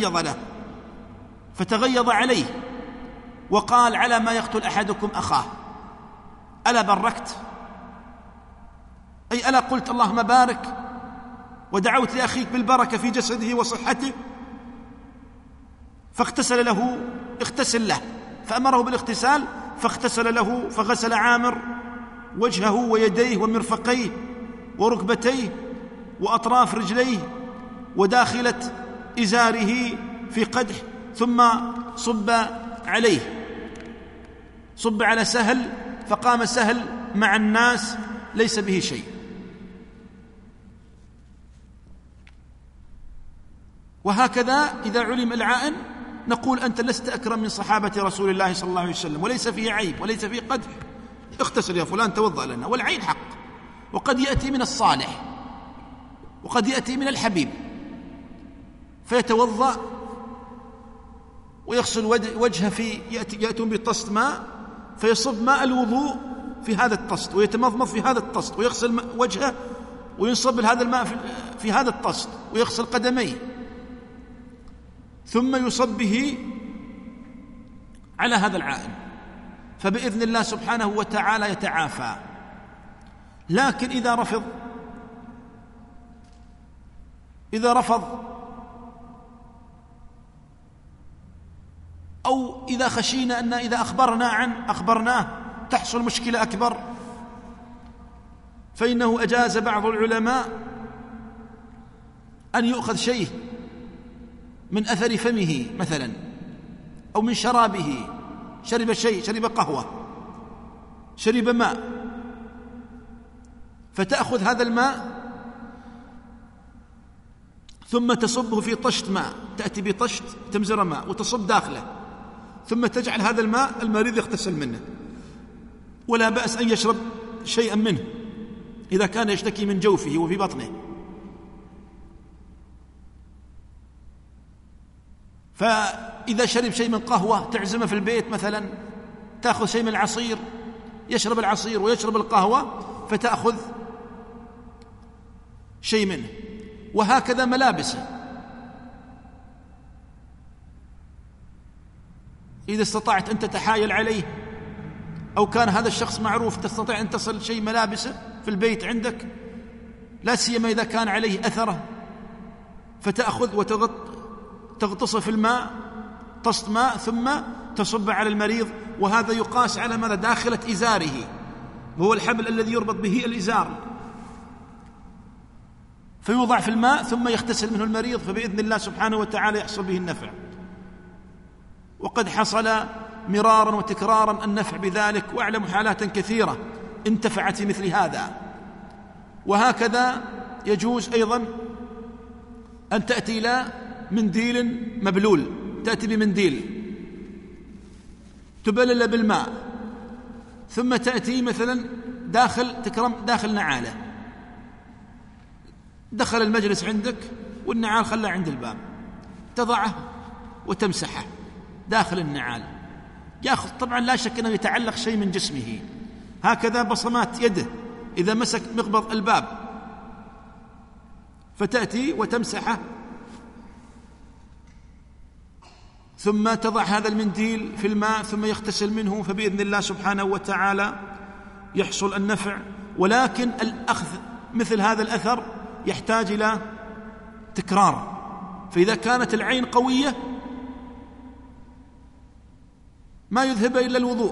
فتغيظ عليه وقال: على ما يقتل أحدكم أخاه، ألا بركت؟ أي ألا قلت اللهم بارك ودعوت لأخيك بالبركة في جسده وصحته؟ فاغتسل له، فأمره بالاغتسال فاغتسل له، فغسل عامر وجهه ويديه ومرفقيه وركبتيه وأطراف رجليه وداخلة إزاره في قدح، ثم صب على سهل، فقام سهل مع الناس ليس به شيء. وهكذا إذا علم العائن نقول أنت لست أكرم من صحابة رسول الله صلى الله عليه وسلم، وليس فيه عيب وليس فيه قدح، اغتسل يا فلان توضأ لنا. والعين حق، وقد يأتي من الصالح وقد يأتي من الحبيب، فيتوضأ ويغسل وجهه يأتون بطست ماء، فيصب ماء الوضوء في هذا الطست ويتمضمض في هذا الطست، ويغسل وجهه وينصب هذا الماء في هذا الطست، ويغسل قدميه، ثم يصب به على هذا العائن، فبإذن الله سبحانه وتعالى يتعافى. لكن إذا رفض أو إذا خشينا أن إذا أخبرناه تحصل مشكلة أكبر، فإنه أجاز بعض العلماء أن يؤخذ شيء من أثر فمه مثلا، أو من شرابه، شرب شيء، شرب قهوة، شرب ماء، فتأخذ هذا الماء ثم تصبه في طشت ماء، تأتي بطشت تمزر ماء وتصب داخله، ثم تجعل هذا الماء المريض يغتسل منه، ولا بأس أن يشرب شيئا منه إذا كان يشتكي من جوفه وفي بطنه. فإذا شرب شيء من قهوة تعزمه في البيت مثلا، تأخذ شيء من العصير، يشرب العصير ويشرب القهوة، فتأخذ شيء منه. وهكذا ملابسه، إذا استطعت أن تتحايل عليه أو كان هذا الشخص معروف تستطيع أن تصل شيء ملابسه في البيت عندك، لا سيما إذا كان عليه أثره، فتأخذ وتغطسه في الماء، طست ماء، ثم تصب على المريض. وهذا يقاس على ماذا؟ داخلة إزاره، وهو الحبل الذي يربط به الإزار، فيوضع في الماء ثم يغتسل منه المريض، فبإذن الله سبحانه وتعالى يحصل به النفع. وقد حصل مرارا وتكرارا النفع بذلك، وأعلم حالات كثيرة انتفعت مثل هذا. وهكذا يجوز أيضا أن تأتي إلى منديل مبلول، تأتي بمنديل تبلل بالماء، ثم تأتي مثلا داخل نعاله، دخل المجلس عندك والنعال خلى عند الباب، تضعه وتمسحه داخل النعال، يأخذ طبعا لا شك أنه يتعلق شيء من جسمه. هكذا بصمات يده إذا مسك مقبض الباب فتأتي وتمسحه، ثم تضع هذا المنديل في الماء ثم يغتسل منه، فبإذن الله سبحانه وتعالى يحصل النفع. ولكن الأخذ مثل هذا الأثر يحتاج إلى تكرار، فإذا كانت العين قوية ما يذهب إلا الوضوء،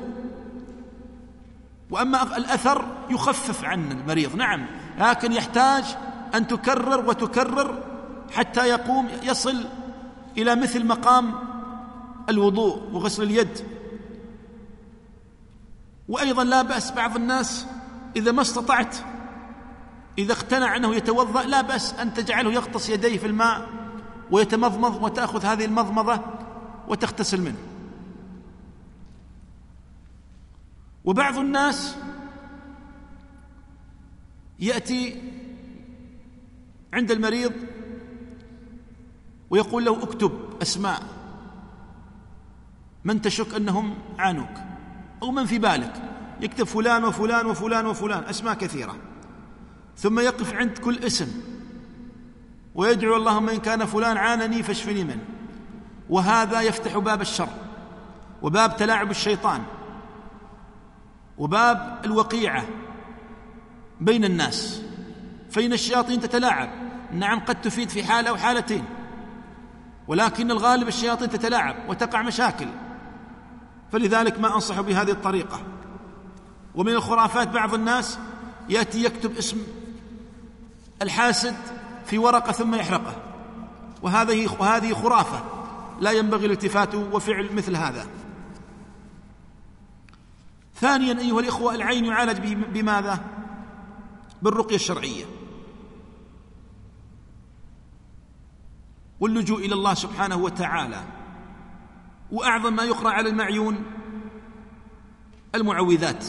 وأما الأثر يخفف عن المريض نعم، لكن يحتاج أن تكرر وتكرر حتى يصل إلى مثل مقام الوضوء وغسل اليد. وأيضا لا بأس بعض الناس إذا ما استطعت، إذا اقتنع أنه يتوضأ لا بأس أن تجعله يغطس يديه في الماء ويتمضمض، وتأخذ هذه المضمضة وتغتسل منه. وبعض الناس يأتي عند المريض ويقول له اكتب أسماء من تشك أنهم عانوك أو من في بالك، يكتب فلان وفلان وفلان وفلان، أسماء كثيرة، ثم يقف عند كل اسم ويدعو اللهم إن كان فلان عانني فاشفني منه. وهذا يفتح باب الشر وباب تلاعب الشيطان وباب الوقيعة بين الناس، فإن الشياطين تتلاعب، نعم قد تفيد في حالة أو حالتين، ولكن الغالب الشياطين تتلاعب وتقع مشاكل، فلذلك ما أنصح بهذه الطريقة. ومن الخرافات بعض الناس يأتي يكتب اسم الحاسد في ورقة ثم يحرقه، وهذه خرافة لا ينبغي الالتفات وفعل مثل هذا. ثانيا أيها الإخوة، العين يعالج بماذا؟ بالرقية الشرعية واللجوء إلى الله سبحانه وتعالى. وأعظم ما يقرأ على المعيون المعوذات،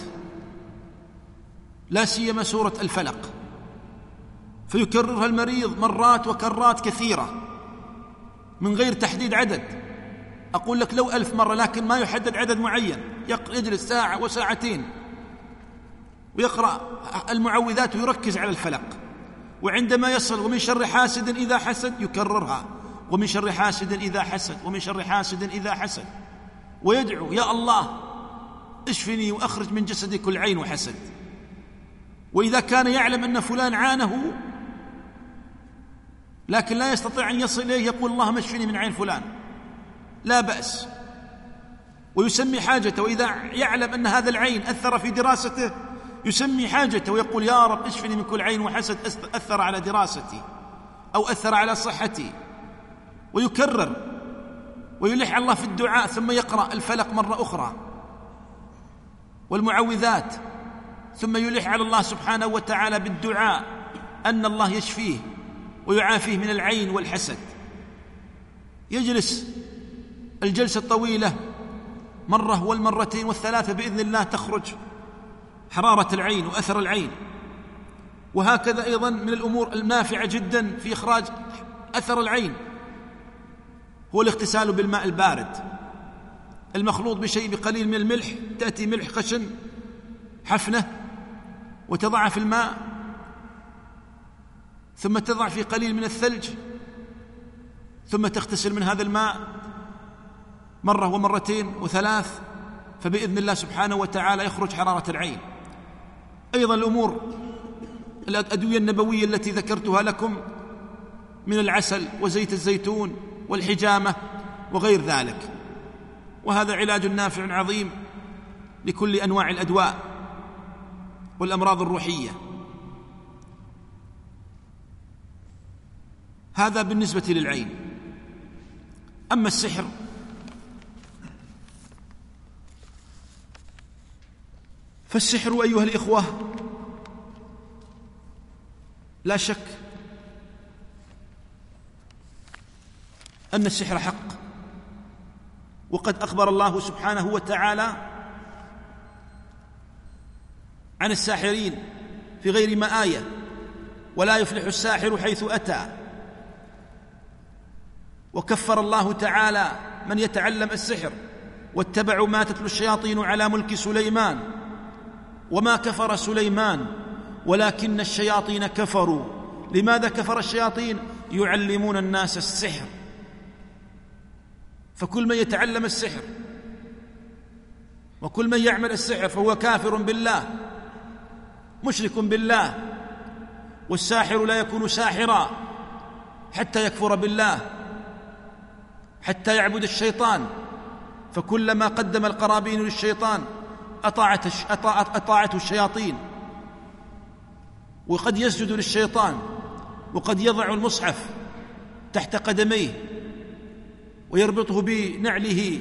لا سيما سورة الفلق، فيكررها المريض مرات وكرات كثيرة من غير تحديد عدد. أقول لك لو 1000 مرة، لكن ما يحدد عدد معين، يجلس ساعة وساعتين ويقرأ المعوذات ويركز على الفلق. وعندما يصل ومن شر حاسد إذا حسد يكررها، ومن شر حاسد إذا حسد، ومن شر حاسد إذا حسد، ويدعو يا الله اشفني وأخرج من جسدي كل عين وحسد. وإذا كان يعلم أن فلان عانه لكن لا يستطيع أن يصل إليه يقول اللهم اشفني من عين فلان، لا بأس، ويسمي حاجته. وإذا يعلم أن هذا العين أثر في دراسته يسمي حاجته ويقول يا رب اشفني من كل عين وحسد أثر على دراستي أو أثر على صحتي، ويكرر ويلح الله في الدعاء، ثم يقرأ الفلق مرة أخرى والمعوذات، ثم يلح على الله سبحانه وتعالى بالدعاء أن الله يشفيه ويعافيه من العين والحسد. يجلس الجلسة الطويلة مرة والمرتين والثلاثة، بإذن الله تخرج حرارة العين وأثر العين. وهكذا أيضا من الأمور النافعة جدا في إخراج أثر العين هو الاغتسال بالماء البارد المخلوط بقليل من الملح. تأتي ملح خشن حفنة وتضعها في الماء، ثم تضع في قليل من الثلج، ثم تغتسل من هذا الماء مرة ومرتين وثلاث، فبإذن الله سبحانه وتعالى يخرج حرارة العين. أيضا الأمور الأدوية النبوية التي ذكرتها لكم من العسل وزيت الزيتون والحجامة وغير ذلك، وهذا علاج نافع عظيم لكل أنواع الأدواء والأمراض الروحية. هذا بالنسبة للعين. أما السحر فالسحر أيها الإخوة لا شك أن السحر حق، وقد أخبر الله سبحانه وتعالى عن الساحرين في غير ما آية: ولا يفلح الساحر حيث أتى. وكفر الله تعالى من يتعلم السحر: واتبعوا ما تتلو الشياطين على ملك سليمان وما كفر سليمان ولكن الشياطين كفروا لماذا كفر الشياطين؟ يعلمون الناس السحر، فكل من يتعلم السحر وكل من يعمل السحر فهو كافر بالله مشرك بالله. والساحر لا يكون ساحرا حتى يكفر بالله، حتى يعبد الشيطان، فكلما قدم القرابين للشيطان أطاعته الشياطين، وقد يسجد للشيطان، وقد يضع المصحف تحت قدميه ويربطه بنعله،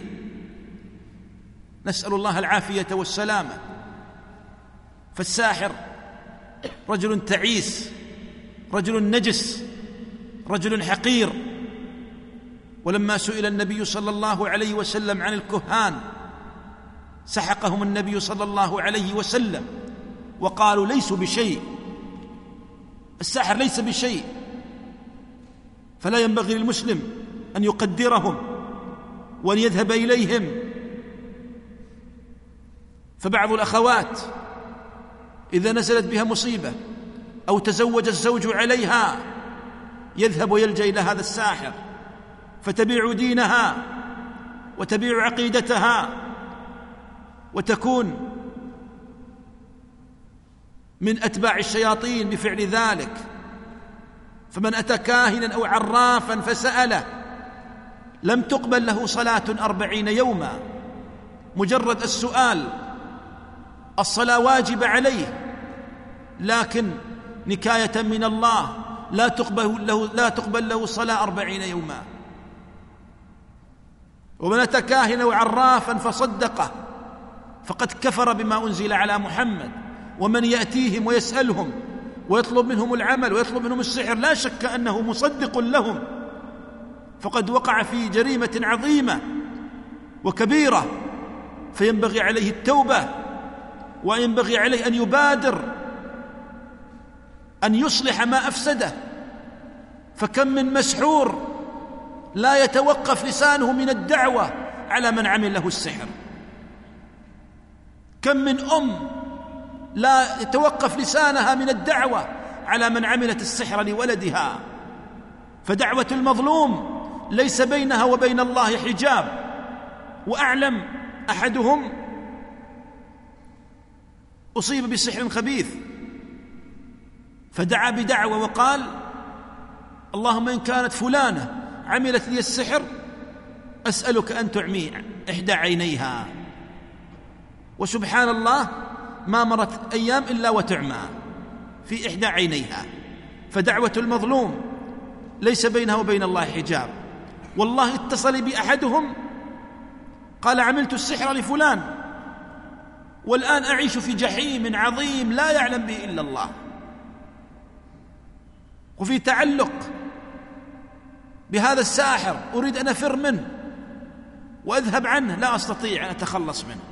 نسأل الله العافية والسلامة. فالساحر رجل تعيس، رجل نجس، رجل حقير. ولما سئل النبي صلى الله عليه وسلم عن الكهان سحقهم النبي صلى الله عليه وسلم وقالوا ليسوا بشيء، الساحر ليس بشيء، فلا ينبغي للمسلم أن يقدرهم وأن يذهب إليهم. فبعض الأخوات إذا نزلت بها مصيبة أو تزوج الزوج عليها يذهب ويلجأ إلى هذا الساحر، فتبيع دينها وتبيع عقيدتها وتكون من أتباع الشياطين بفعل ذلك. فمن أتى كاهنا أو عرافا فسأله لم تقبل له صلاة 40 يوما. مجرد السؤال، الصلاة واجبة عليه، لكن نكاية من الله لا تقبل له صلاة 40 يوما. ومن أتى كاهنا أو عرافا فصدقه فقد كفر بما أنزل على محمد. ومن يأتيهم ويسألهم ويطلب منهم العمل ويطلب منهم السحر لا شك أنه مصدق لهم، فقد وقع في جريمة عظيمة وكبيرة، فينبغي عليه التوبة، وينبغي عليه أن يبادر أن يصلح ما أفسده. فكم من مسحور لا يتوقف لسانه من الدعوة على من عمل له السحر، كم من لا يتوقف لسانها من الدعوة على من عملت السحر لولدها. فدعوة المظلوم ليس بينها وبين الله حجاب. وأعلم أحدهم أصيب بسحر خبيث فدعا بدعوة وقال اللهم إن كانت فلانة عملت لي السحر أسألك أن تعمي إحدى عينيها. وسبحان الله ما مرت أيام إلا وتعمى في إحدى عينيها. فدعوة المظلوم ليس بينها وبين الله حجاب. والله اتصل بأحدهم قال عملت السحر لفلان والآن أعيش في جحيم عظيم لا يعلم به إلا الله، وفي تعلق بهذا الساحر، أريد أن أفر منه وأذهب عنه، لا أستطيع أن أتخلص منه.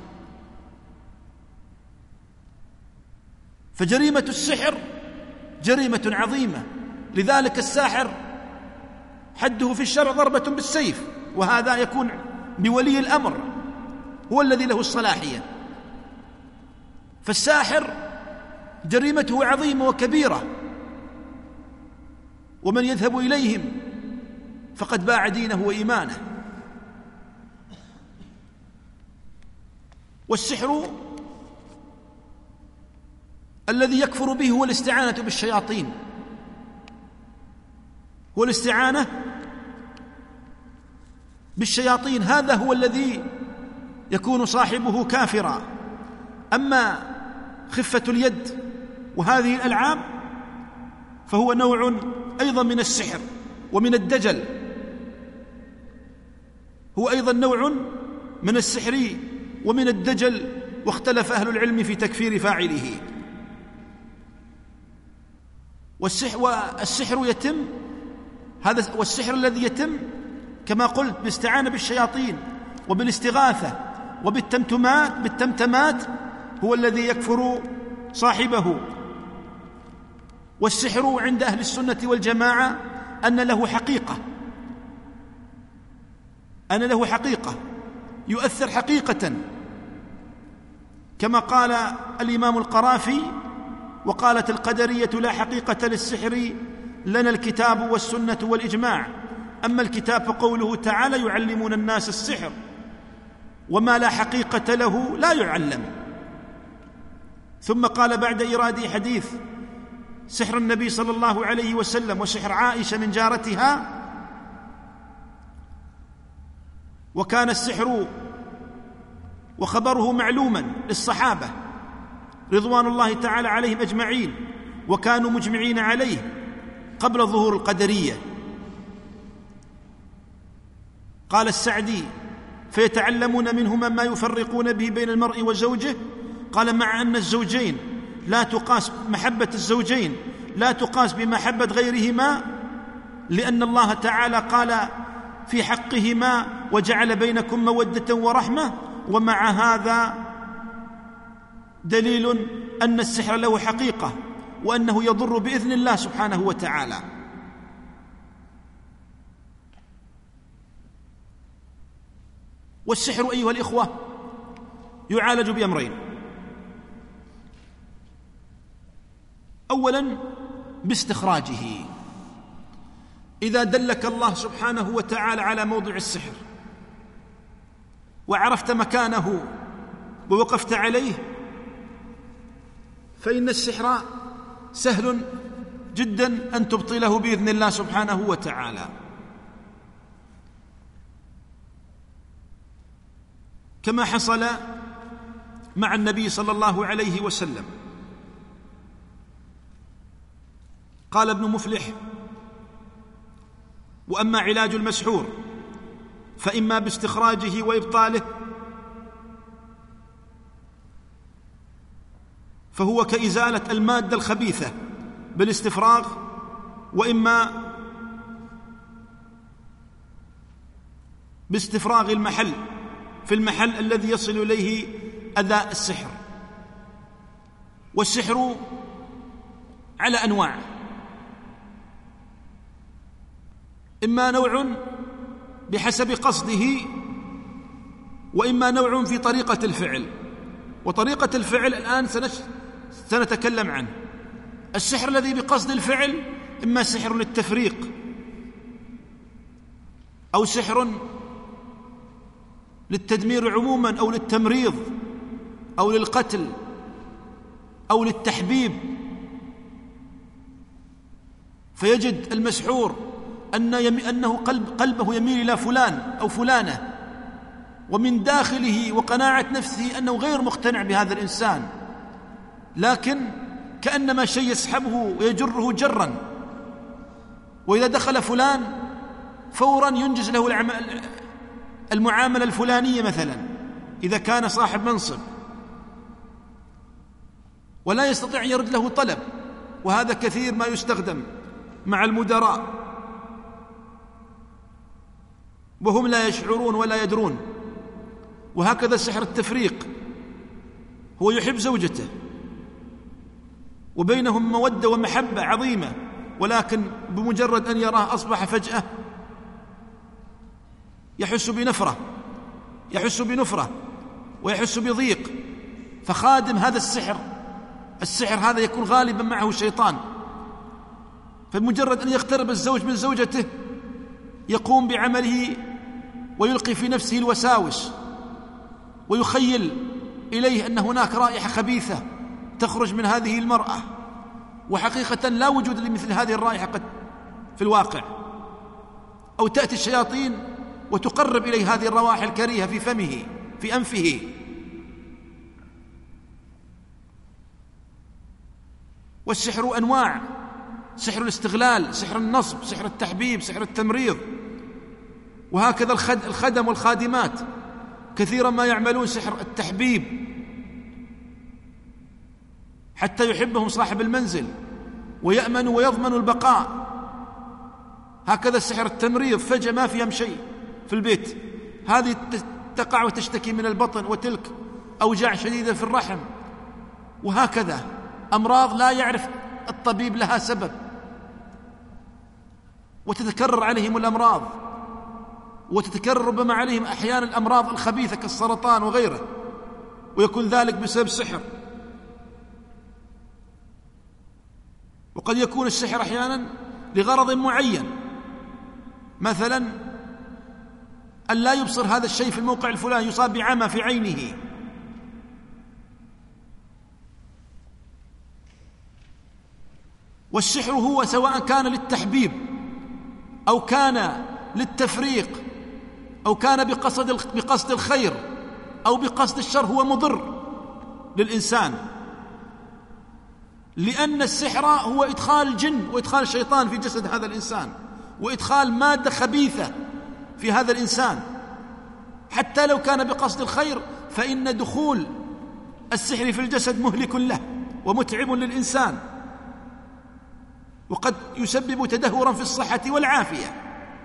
فجريمة السحر جريمة عظيمة، لذلك الساحر حده في الشرع ضربة بالسيف، وهذا يكون بولي الأمر هو الذي له الصلاحية. فالساحر جريمته عظيمة وكبيرة، ومن يذهب إليهم فقد باع دينه وإيمانه. والسحر الذي يكفر به هو الاستعانة بالشياطين، هو الاستعانة بالشياطين، هذا هو الذي يكون صاحبه كافرا. أما خفة اليد وهذه الألعاب فهو نوع أيضا من السحر ومن الدجل، هو أيضا نوع من السحر ومن الدجل، واختلف أهل العلم في تكفير فاعله. والسحر يتم هذا، والسحر الذي يتم كما قلت بالاستعانة بالشياطين وبالاستغاثة وبالتمتمات هو الذي يكفر صاحبه. والسحر عند أهل السنة والجماعة أن له حقيقة يؤثر حقيقة، كما قال الإمام القرافي وقالت القدرية لا حقيقة للسحر لنا الكتاب والسنة والإجماع. أما الكتاب فقوله تعالى يعلمون الناس السحر، وما لا حقيقة له لا يعلم. ثم قال بعد إيراد حديث سحر النبي صلى الله عليه وسلم وسحر عائشة من جارتها: وكان السحر وخبره معلوما للصحابة رضوان الله تعالى عليهم أجمعين، وكانوا مجمعين عليه قبل ظهور القدرية. قال السعدي: فيتعلمون منهما ما يفرقون به بين المرء وزوجه. قال: مع أن الزوجين لا تقاس محبة الزوجين لا تقاس بمحبة غيرهما، لأن الله تعالى قال في حقهما: وجعل بينكم مودة ورحمة. ومع هذا دليل أن السحر له حقيقة، وأنه يضر بإذن الله سبحانه وتعالى. والسحر أيها الإخوة يعالج بأمرين: أولا باستخراجه. إذا دلك الله سبحانه وتعالى على موضع السحر وعرفت مكانه ووقفت عليه، فإن السحر سهل جدا أن تبطله بإذن الله سبحانه وتعالى، كما حصل مع النبي صلى الله عليه وسلم. قال ابن مفلح: وأما علاج المسحور فإما باستخراجه وإبطاله، فهو كإزالة المادة الخبيثة بالاستفراغ، وإما باستفراغ المحل في المحل الذي يصل إليه أذى السحر. والسحر على أنواع: إما نوع بحسب قصده، وإما نوع في طريقة الفعل. وطريقة الفعل الآن سنتكلم عنه. السحر الذي بقصد الفعل إما سحر للتفريق، أو سحر للتدمير عموما، أو للتمريض، أو للقتل، أو للتحبيب. فيجد المسحور أنه قلبه يميل إلى فلان أو فلانة، ومن داخله وقناعة نفسه أنه غير مقتنع بهذا الإنسان، لكن كأنما شيء يسحبه ويجره جرا. وإذا دخل فلان فورا ينجز له المعاملة الفلانية مثلا إذا كان صاحب منصب، ولا يستطيع أن يرد له طلب. وهذا كثير ما يستخدم مع المدراء وهم لا يشعرون ولا يدرون. وهكذا سحر التفريق، هو يحب زوجته وبينهم مودة ومحبة عظيمة، ولكن بمجرد أن يراه أصبح فجأة يحس بنفرة ويحس بضيق. فخادم هذا السحر هذا يكون غالبا معه الشيطان، فبمجرد أن يقترب الزوج من زوجته يقوم بعمله ويلقي في نفسه الوساوس، ويخيل إليه أن هناك رائحة خبيثة تخرج من هذه المرأة، وحقيقة لا وجود لمثل هذه الرائحة قد في الواقع. أو تأتي الشياطين وتقرب إليه هذه الروائح الكريهة في فمه في أنفه. والسحر أنواع: سحر الاستغلال، سحر النصب، سحر التحبيب، سحر التمريض. وهكذا الخدم والخادمات كثيرا ما يعملون سحر التحبيب حتى يحبهم صاحب المنزل ويأمن ويضمن البقاء. هكذا سحر التمريض، فجأة ما فيهم شيء في البيت، هذه تقع وتشتكي من البطن، وتلك أوجاع شديدة في الرحم. وهكذا أمراض لا يعرف الطبيب لها سبب، وتتكرر عليهم الأمراض، وتتكرر ربما عليهم أحيانا الأمراض الخبيثة كالسرطان وغيره، ويكون ذلك بسبب سحر. وقد يكون السحر أحيانا لغرض معين، مثلا أن لا يبصر هذا الشيء في الموقع الفلاني، يصاب بعمى في عينه. والسحر هو سواء كان للتحبيب أو كان للتفريق أو كان بقصد الخير أو بقصد الشر، هو مضر للإنسان، لأن السحر هو إدخال الجن وإدخال الشيطان في جسد هذا الإنسان، وإدخال مادة خبيثة في هذا الإنسان. حتى لو كان بقصد الخير فإن دخول السحر في الجسد مهلك له ومتعب للإنسان، وقد يسبب تدهورا في الصحة والعافية.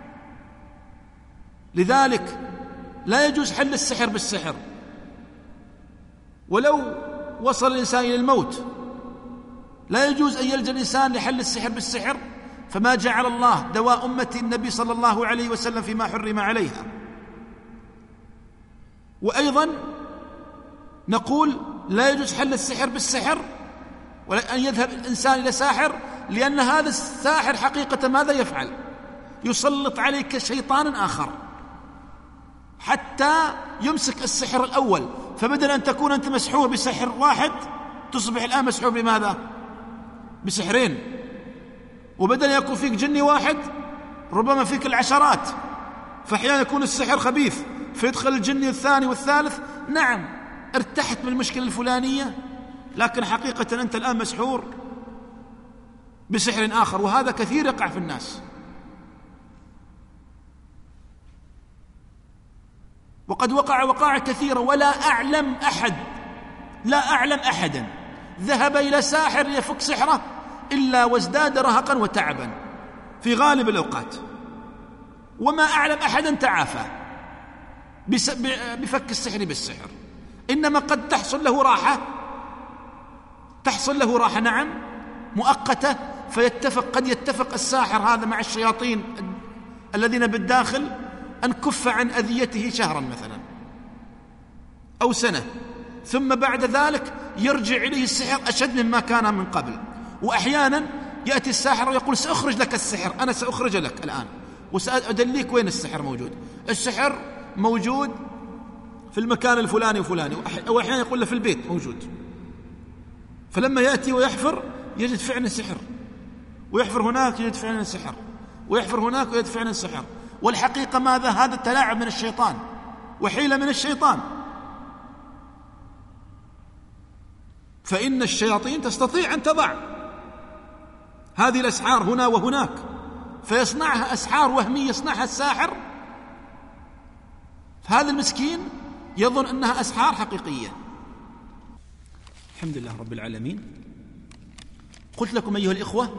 لذلك لا يجوز حل السحر بالسحر، ولو وصل الإنسان إلى الموت لا يجوز أن يلجأ الإنسان لحل السحر بالسحر، فما جعل الله دواء أمة النبي صلى الله عليه وسلم فيما حرم عليها. وأيضا نقول لا يجوز حل السحر بالسحر، ولا أن يذهب الإنسان إلى ساحر، لأن هذا الساحر حقيقة ماذا يفعل؟ يسلط عليك شيطان آخر حتى يمسك السحر الأول، فبدل أن تكون أنت مسحور بسحر واحد تصبح الآن مسحور بماذا؟ بسحرين. وبدل أن يكون فيك جني واحد ربما فيك العشرات، فأحيانا يكون السحر خبيث فيدخل الجني الثاني والثالث. نعم ارتحت من المشكلة الفلانية، لكن حقيقة أنت الآن مسحور بسحر آخر، وهذا كثير يقع في الناس. وقد وقع وقائع كثيرة، ولا أعلم أحدا ذهب إلى ساحر يفك سحره إلا وازداد رهقا وتعبا في غالب الأوقات، وما أعلم أحدا تعافى بفك السحر بالسحر. إنما قد تحصل له راحة نعم مؤقتة، قد يتفق الساحر هذا مع الشياطين الذين بالداخل أن كف عن أذيته شهرا مثلا أو سنة، ثم بعد ذلك يرجع إليه السحر أشد مما كان من قبل. وأحيانا يأتي الساحر ويقول سأخرج لك السحر، أنا سأخرج لك الآن وسأدليك وين السحر موجود. السحر موجود في المكان الفلاني وفلاني، وأحيانا يقول له في البيت موجود. فلما يأتي ويحفر يجد فعلا سحر، ويحفر هناك يجد فعلا سحر، ويحفر هناك ويجد فعلا سحر. والحقيقة ماذا؟ هذا تلاعب من الشيطان وحيلة من الشيطان. فإن الشياطين تستطيع أن تضع هذه الأسحار هنا وهناك، فيصنعها أسحار وهمية يصنعها الساحر، فهذا المسكين يظن أنها أسحار حقيقية. الحمد لله رب العالمين. قلت لكم أيها الإخوة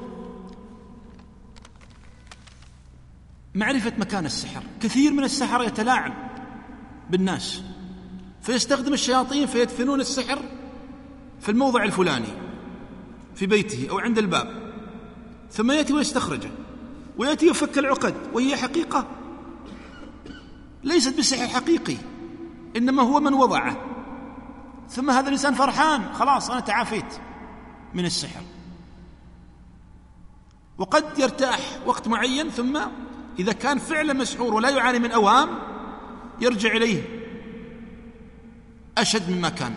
معرفة مكان السحر. كثير من السحرة يتلاعب بالناس، فيستخدم الشياطين فيدفنون السحر في الموضع الفلاني في بيته أو عند الباب، ثم يأتي ويستخرجه، ويأتي يفك العقد، وهي حقيقة ليست بسحر حقيقي، إنما هو من وضعه. ثم هذا الإنسان فرحان، خلاص أنا تعافيت من السحر. وقد يرتاح وقت معين، ثم إذا كان فعلا مسحور ولا يعاني من أوهام يرجع إليه أشد مما كان.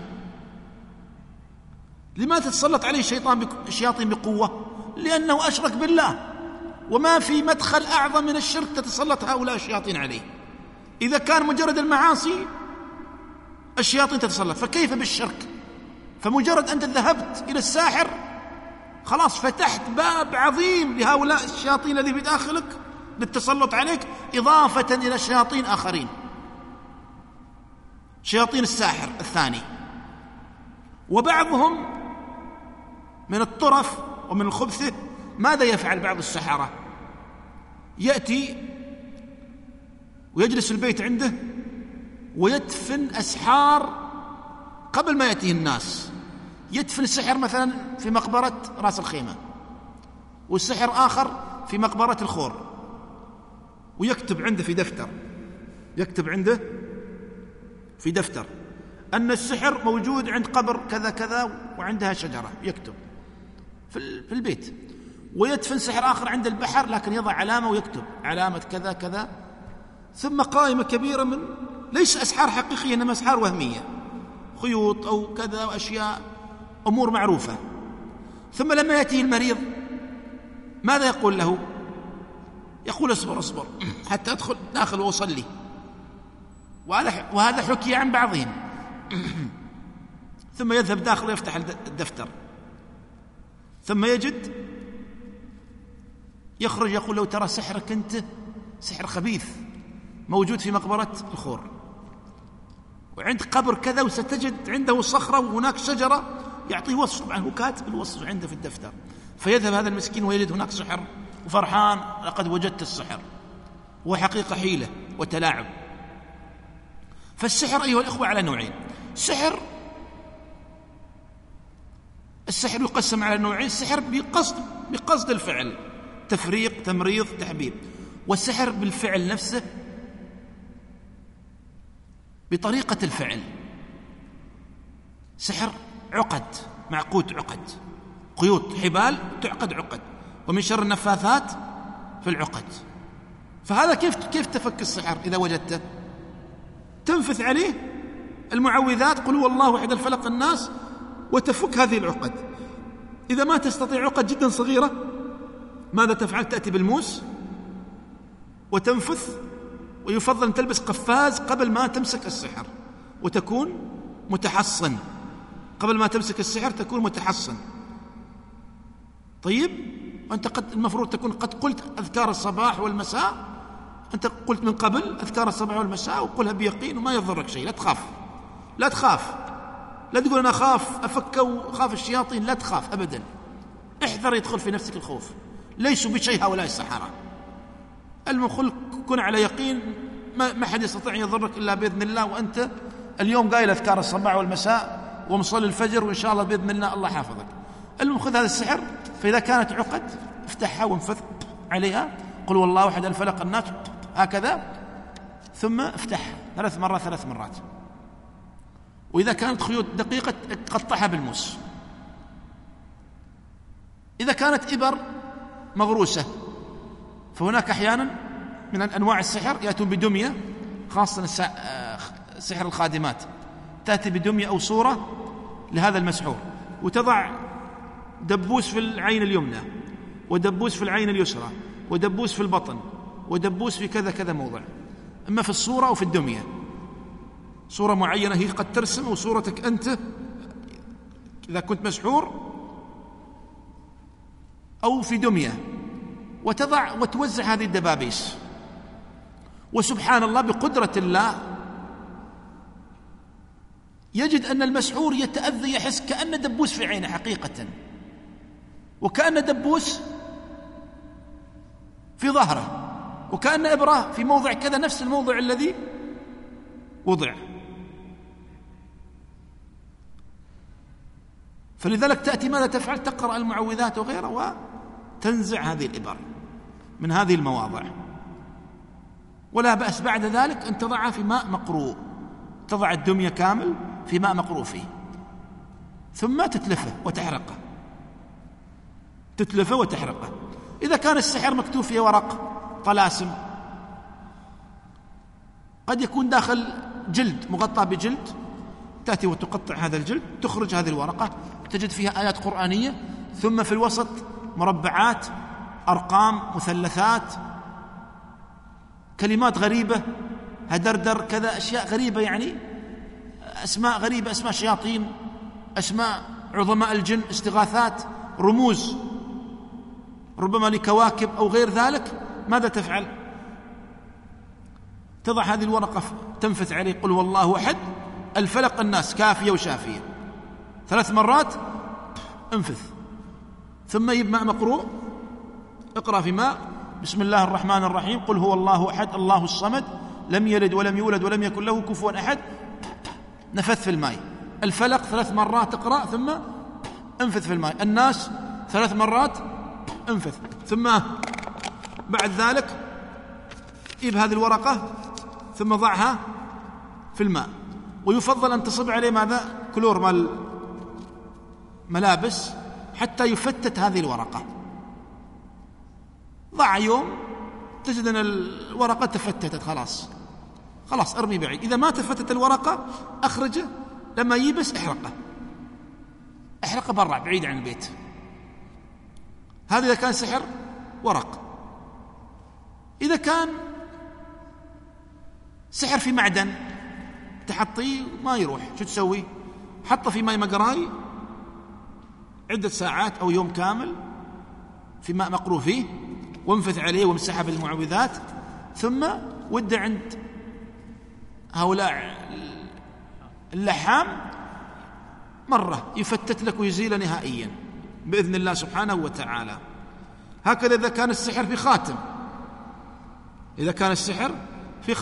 لماذا تتسلط عليه الشياطين بقوة؟ لأنه أشرك بالله، وما في مدخل أعظم من الشرك تتسلط هؤلاء الشياطين عليه. إذا كان مجرد المعاصي الشياطين تتسلط، فكيف بالشرك؟ فمجرد أنت ذهبت إلى الساحر خلاص فتحت باب عظيم لهؤلاء الشياطين الذي بداخلك للتسلط عليك، إضافة إلى شياطين آخرين، شياطين الساحر الثاني. وبعضهم من الطرف ومن الخبث ماذا يفعل بعض السحرة؟ يأتي ويجلس البيت عنده ويدفن أسحار قبل ما يأتيه الناس. يدفن السحر مثلا في مقبرة رأس الخيمة، والسحر آخر في مقبرة الخور، ويكتب عنده في دفتر أن السحر موجود عند قبر كذا كذا وعندها شجرة، يكتب في البيت. ويدفن سحر آخر عند البحر لكن يضع علامة ويكتب علامة كذا كذا. ثم قائمة كبيرة من ليس أسحار حقيقية إنما أسحار وهمية، خيوط أو كذا وأشياء أمور معروفة. ثم لما يأتي المريض ماذا يقول له؟ يقول اصبر اصبر حتى أدخل داخل وأصلي. وهذا حكي عن بعضهم. ثم يذهب داخل ويفتح الدفتر، ثم يخرج يقول له ترى سحرك أنت سحر خبيث موجود في مقبرة الخور، وعند قبر كذا وستجد عنده صخرة وهناك شجرة، يعطيه وصف. طبعا هو كاتب الوصف عنده في الدفتر. فيذهب هذا المسكين ويجد هناك سحر وفرحان لقد وجدت السحر، وحقيقة حيلة وتلاعب. فالسحر أيها الإخوة على نوعين. السحر يقسم على نوعين: السحر بقصد الفعل، تفريق، تمريض، تحبيب، والسحر بالفعل نفسه بطريقة الفعل. سحر عقد، معقود عقد، قيود، حبال تعقد عقد، ومن شر النفاثات في العقد. فهذا كيف تفك السحر؟ إذا وجدته تنفث عليه المعوذات، قل هو الله أحد الفلق الناس، وتفك هذه العقد. إذا ما تستطيع عقد جدا صغيرة ماذا تفعل؟ تأتي بالموس وتنفث، ويفضل أن تلبس قفاز قبل ما تمسك السحر وتكون متحصن. قبل ما تمسك السحر تكون متحصن. طيب، أنت المفروض تكون قد قلت أذكار الصباح والمساء، أنت قلت من قبل أذكار الصباح والمساء وقلها بيقين وما يضرك شيء. لا تخاف، لا تقول أنا أخاف أفك وخاف الشياطين، لا تخاف أبدا. احذر يدخل في نفسك الخوف، ليسوا بشيء هؤلاء السحرة. المخل كن على يقين، ما حد يستطيع يضرك إلا بإذن الله، وأنت اليوم قايل أذكار الصباح والمساء ومصلي الفجر، وإن شاء الله بإذن الله حافظك. خذ هذا السحر، فإذا كانت عقد افتحها وانفث عليها، قل والله أحد الفلق الناس هكذا، ثم افتحها 3 مرات. وإذا كانت خيوط دقيقة قطعها بالموس. إذا كانت إبر مغروسة فهناك أحيانا من أنواع السحر يأتون بدمية، خاصة سحر الخادمات، تأتي بدمية أو صورة لهذا المسحور، وتضع دبوس في العين اليمنى، ودبوس في العين اليسرى، ودبوس في البطن، ودبوس في كذا موضع، إما في الصورة أو في الدمية. صورة معينة هي قد ترسم، وصورتك أنت إذا كنت مسحور، أو في دمية، وتضع وتوزع هذه الدبابيس. وسبحان الله بقدرة الله يجد أن المسحور يتأذى، يحس كأن دبوس في عينه حقيقة، وكأن دبوس في ظهره، وكأن إبرة في موضع كذا، نفس الموضع الذي وضع. فلذلك تأتي ماذا تفعل؟ تقرأ المعوذات وغيرها وتنزع هذه الإبر من هذه المواضع. ولا بأس بعد ذلك أن تضعها في ماء مقروء، تضع الدمية كامل في ماء مقروء فيه، ثم تتلفه وتحرقه. إذا كان السحر مكتوب فيه ورق طلاسم، قد يكون داخل جلد مغطى بجلد، تأتي وتقطع هذا الجلد، تخرج هذه الورقة، تجد فيها آيات قرآنية، ثم في الوسط مربعات، أرقام، مثلثات، كلمات غريبة، هدردر كذا، أشياء غريبة، يعني أسماء غريبة، أسماء شياطين، أسماء عظماء الجن، استغاثات، رموز ربما لكواكب أو غير ذلك. ماذا تفعل؟ تضع هذه الورقة، تنفث عليه قل والله أحد الفلق الناس، كافية وشافية، 3 مرات، انفث. ثم يجيب ماء مقروء، اقرأ في ماء بسم الله الرحمن الرحيم، قل هو الله أحد الله الصمد لم يلد ولم يولد ولم يكن له كفوا أحد، نفث في الماء. الفلق 3 مرات اقرأ، ثم انفث في الماء. الناس 3 مرات، انفث. ثم بعد ذلك جيب هذه الورقة ثم ضعها في الماء، ويفضل أن تصب عليه ماذا؟ كلور مال ملابس، حتى يفتت هذه الورقة. ضاع يوم تجد أن الورقة تفتتت، خلاص ارمي بعيد. إذا ما تفتت الورقة أخرجه، لما يبس احرقه برا بعيد عن البيت. هذا إذا كان سحر ورق. إذا كان سحر في معدن تحطيه ما يروح، شو تسوي؟ حطه في ماء مقراي عدة ساعات أو يوم كامل في ماء مقروء فيه، وانفث عليه وامسحه بالمعوذات، ثم ودع عند هؤلاء اللحام مرة يفتت لك ويزيل نهائيا بإذن الله سبحانه وتعالى. هكذا إذا كان السحر في خاتم، إذا كان السحر في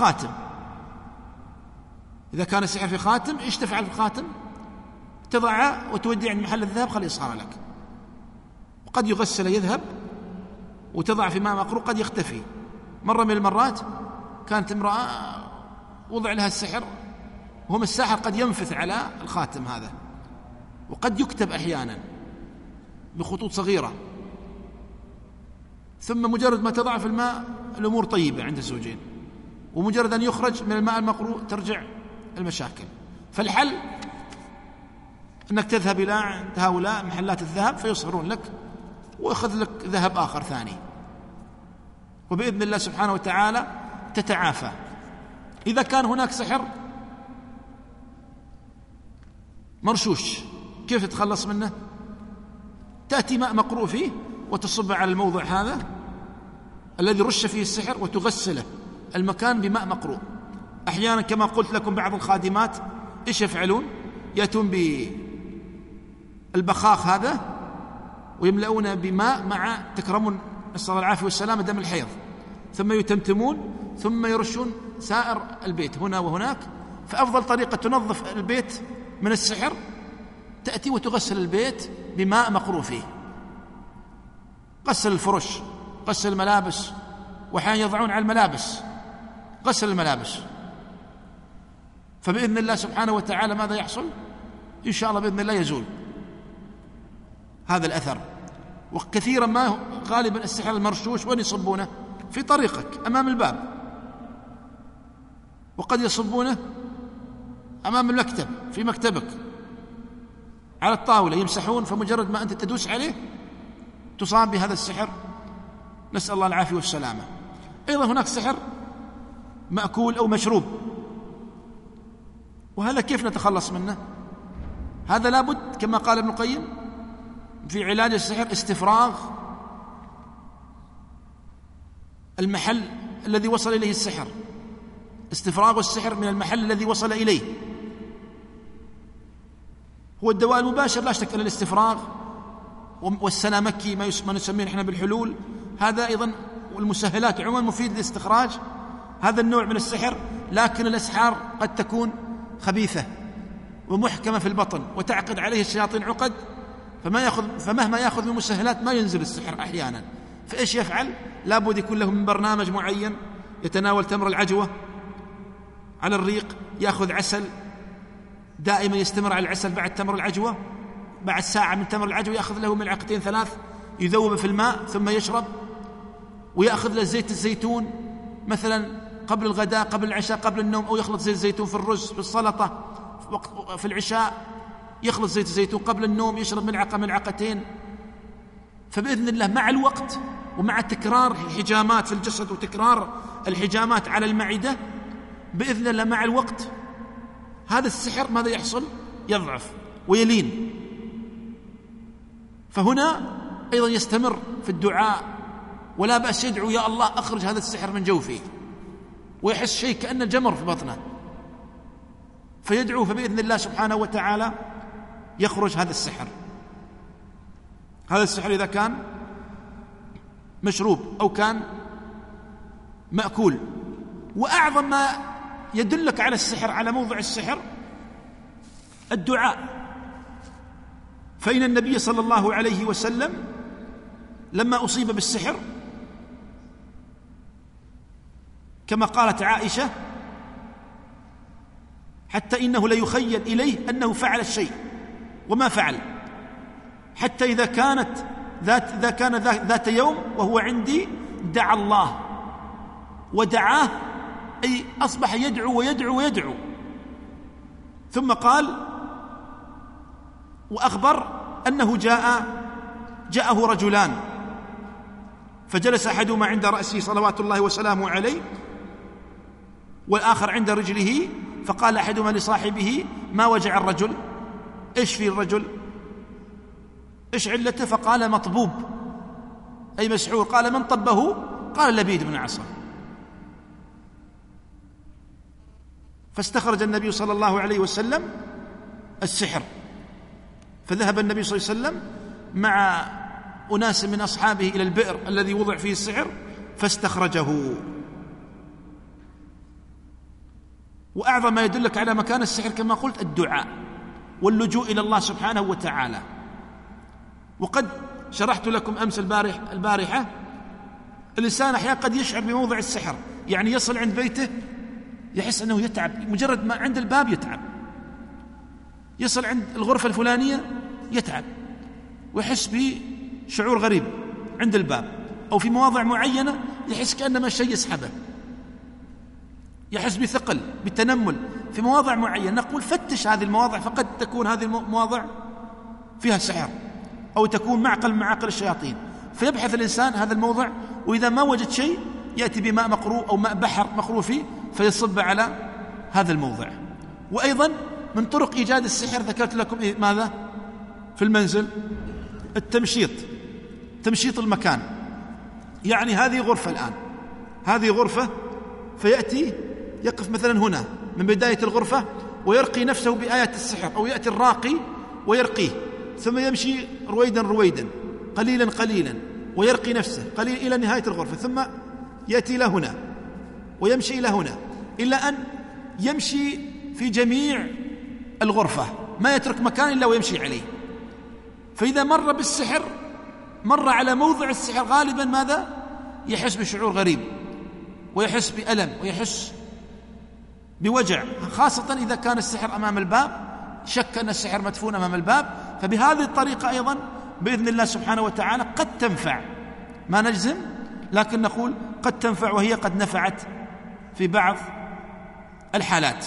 خاتم إيش تفعل في الخاتم؟ تضعه وتوديه عند محل الذهب خليه يصهر لك، وقد يغسل يذهب، وتضع في ماء مقروء قد يختفي. مرة من المرات كانت امرأة وضع لها السحر، وهم الساحر قد ينفث على الخاتم هذا، وقد يكتب أحيانا بخطوط صغيرة، ثم مجرد ما تضع في الماء الأمور طيبة عند الزوجين، ومجرد أن يخرج من الماء المقروء ترجع المشاكل. فالحل أنك تذهب إلى عند هؤلاء محلات الذهب فيصهرون لك، ويأخذ لك ذهب آخر ثاني، وبإذن الله سبحانه وتعالى تتعافى. إذا كان هناك سحر مرشوش كيف تتخلص منه؟ تأتي ماء مقروء فيه وتصب على الموضع هذا الذي رش فيه السحر، وتغسله المكان بماء مقروء. أحيانا كما قلت لكم بعض الخادمات إيش يفعلون؟ يأتون بالبخاخ هذا ويملؤون بماء مع تكرمون نسأل الله العافية والسلامة دم الحيض، ثم يتمتمون، ثم يرشون سائر البيت هنا وهناك. فأفضل طريقة تنظف البيت من السحر تأتي وتغسل البيت بماء مقروء فيه، غسل الفرش، غسل الملابس، وأحيانا يضعون على الملابس غسل الملابس. فبإذن الله سبحانه وتعالى ماذا يحصل؟ إن شاء الله بإذن الله يزول هذا الأثر. وكثيرا ما غالبا السحر المرشوش وين يصبونه؟ في طريقك أمام الباب، وقد يصبونه أمام المكتب في مكتبك على الطاولة يمسحون، فمجرد ما أنت تدوس عليه تصاب بهذا السحر، نسأل الله العافية والسلامة. أيضا هناك سحر مأكول أو مشروب، وهذا كيف نتخلص منه؟ هذا لابد كما قال ابن القيم في علاج السحر استفراغ المحل الذي وصل إليه السحر، استفراغ السحر من المحل الذي وصل إليه. هو الدواء المباشر لا شك أن الاستفراغ، والسنامكي ما نسميه نحن بالحلول، هذا أيضا والمسهلات عموما مفيد للاستخراج هذا النوع من السحر. لكن الأسحار قد تكون خبيثة ومحكمة في البطن وتعقد عليه الشياطين عقد، فمهما يأخذ من مسهلات ما ينزل السحر أحيانا. فإيش يفعل؟ لابد يكون له من برنامج معين، يتناول تمر العجوة على الريق، يأخذ عسل دائما يستمر على العسل بعد تمر العجوة، بعد ساعة من تمر العجوة يأخذ له ملعقتين 3 يذوب في الماء ثم يشرب، ويأخذ له زيت الزيتون مثلا قبل الغداء قبل العشاء قبل النوم، أو يخلط زيت الزيتون في الرز في السلطة في العشاء، يخلط زيت الزيتون قبل النوم، يشرب ملعقتين. فبإذن الله مع الوقت ومع تكرار الحجامات في الجسد وتكرار الحجامات على المعدة، بإذن الله مع الوقت هذا السحر ماذا يحصل؟ يضعف ويلين. فهنا أيضا يستمر في الدعاء، ولا بأس يدعو يا الله أخرج هذا السحر من جوفي، ويحس شيء كأن الجمر في بطنه، فيدعو، فبإذن الله سبحانه وتعالى يخرج هذا السحر. هذا السحر إذا كان مشروب أو كان مأكول. وأعظم ما يدلك على السحر، على موضع السحر، الدعاء. فإن النبي صلى الله عليه وسلم لما أصيب بالسحر كما قالت عائشة حتى إنه ليخيل إليه أنه فعل الشيء وما فعل، حتى إذا كان ذات يوم وهو عندي دعا الله ودعاه، أي أصبح يدعو ويدعو ويدعو. ثم قال وأخبر أنه جاءه رجلان، فجلس أحدهما عند رأسه صلوات الله وسلامه عليه والآخر عند رجله، فقال أحدهما لصاحبه ما وجع الرجل؟ إيش في الرجل؟ إيش علته؟ فقال مطبوب أي مسحور. قال من طبه؟ قال لبيد بن عصام. فاستخرج النبي صلى الله عليه وسلم السحر، فذهب النبي صلى الله عليه وسلم مع أناس من أصحابه إلى البئر الذي وضع فيه السحر فاستخرجه. وأعظم ما يدلك على مكان السحر كما قلت الدعاء واللجوء إلى الله سبحانه وتعالى. وقد شرحت لكم أمس البارحة الإنسان أحيانا قد يشعر بموضع السحر، يعني يصل عند بيته يحس أنه يتعب، مجرد ما عند الباب يتعب، يصل عند الغرفة الفلانية يتعب ويحس بشعور غريب عند الباب، أو في مواضع معينة يحس كأنما شيء يسحبه، يحس بثقل بالتنمل في مواضع معينة. نقول فتش هذه المواضع، فقد تكون هذه المواضع فيها سحر أو تكون معقل من معاقل الشياطين. فيبحث الإنسان هذا الموضع، وإذا ما وجد شيء يأتي بماء مقروء أو ماء بحر مقروء فيه فيصب على هذا الموضع. وأيضا من طرق إيجاد السحر ذكرت لكم ماذا في المنزل؟ تمشيط المكان. يعني هذه غرفة الآن، هذه غرفة، فيأتي يقف مثلا هنا من بداية الغرفة ويرقي نفسه بآيات السحر، أو يأتي الراقي ويرقيه، ثم يمشي رويدا رويدا قليلا قليلا ويرقي نفسه قليلا إلى نهاية الغرفة، ثم يأتي إلى هنا ويمشي إلى هنا، إلى أن يمشي في جميع الغرفة، ما يترك مكان إلا ويمشي عليه. فإذا مر بالسحر مر على موضع السحر غالبا ماذا؟ يحس بشعور غريب ويحس بألم ويحس بوجع، خاصة إذا كان السحر أمام الباب، شك أن السحر مدفون أمام الباب. فبهذه الطريقة أيضا بإذن الله سبحانه وتعالى قد تنفع، ما نجزم لكن نقول قد تنفع، وهي قد نفعت في بعض الحالات.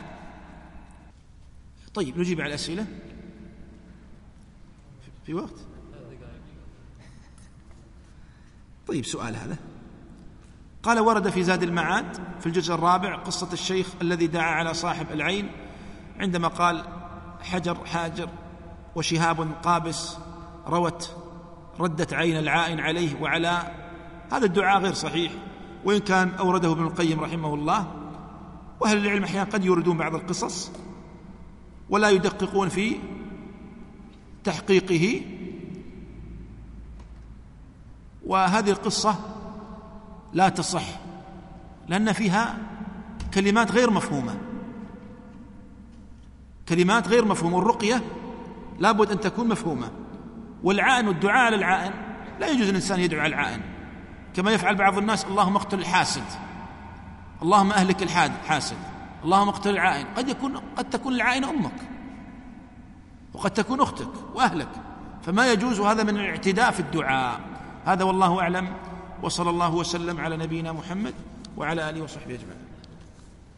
طيب نجيب على الأسئلة في وقت. طيب سؤال هذا، قال ورد في زاد المعاد في الجزء الرابع قصة الشيخ الذي دعا على صاحب العين عندما قال حجر حاجر وشهاب قابس ردت عين العائن عليه وعلى. هذا الدعاء غير صحيح، وإن كان أورده ابن القيم رحمه الله. وأهل العلم أحيانا قد يوردون بعض القصص ولا يدققون في تحقيقه، وهذه القصة لا تصح لأن فيها كلمات غير مفهومة، كلمات غير مفهومة. الرقية لابد أن تكون مفهومة. والعائن والدعاء على العائن لا يجوز الإنسان يدعو على العائن كما يفعل بعض الناس، اللهم اقتل الحاسد، اللهم أهلك الحاسد، اللهم اقتل العائن. قد تكون العائن أمك، وقد تكون أختك وأهلك، فما يجوز، وهذا من الاعتداء في الدعاء. هذا والله أعلم، وصلى الله وسلم على نبينا محمد وعلى آله وصحبه أجمعين.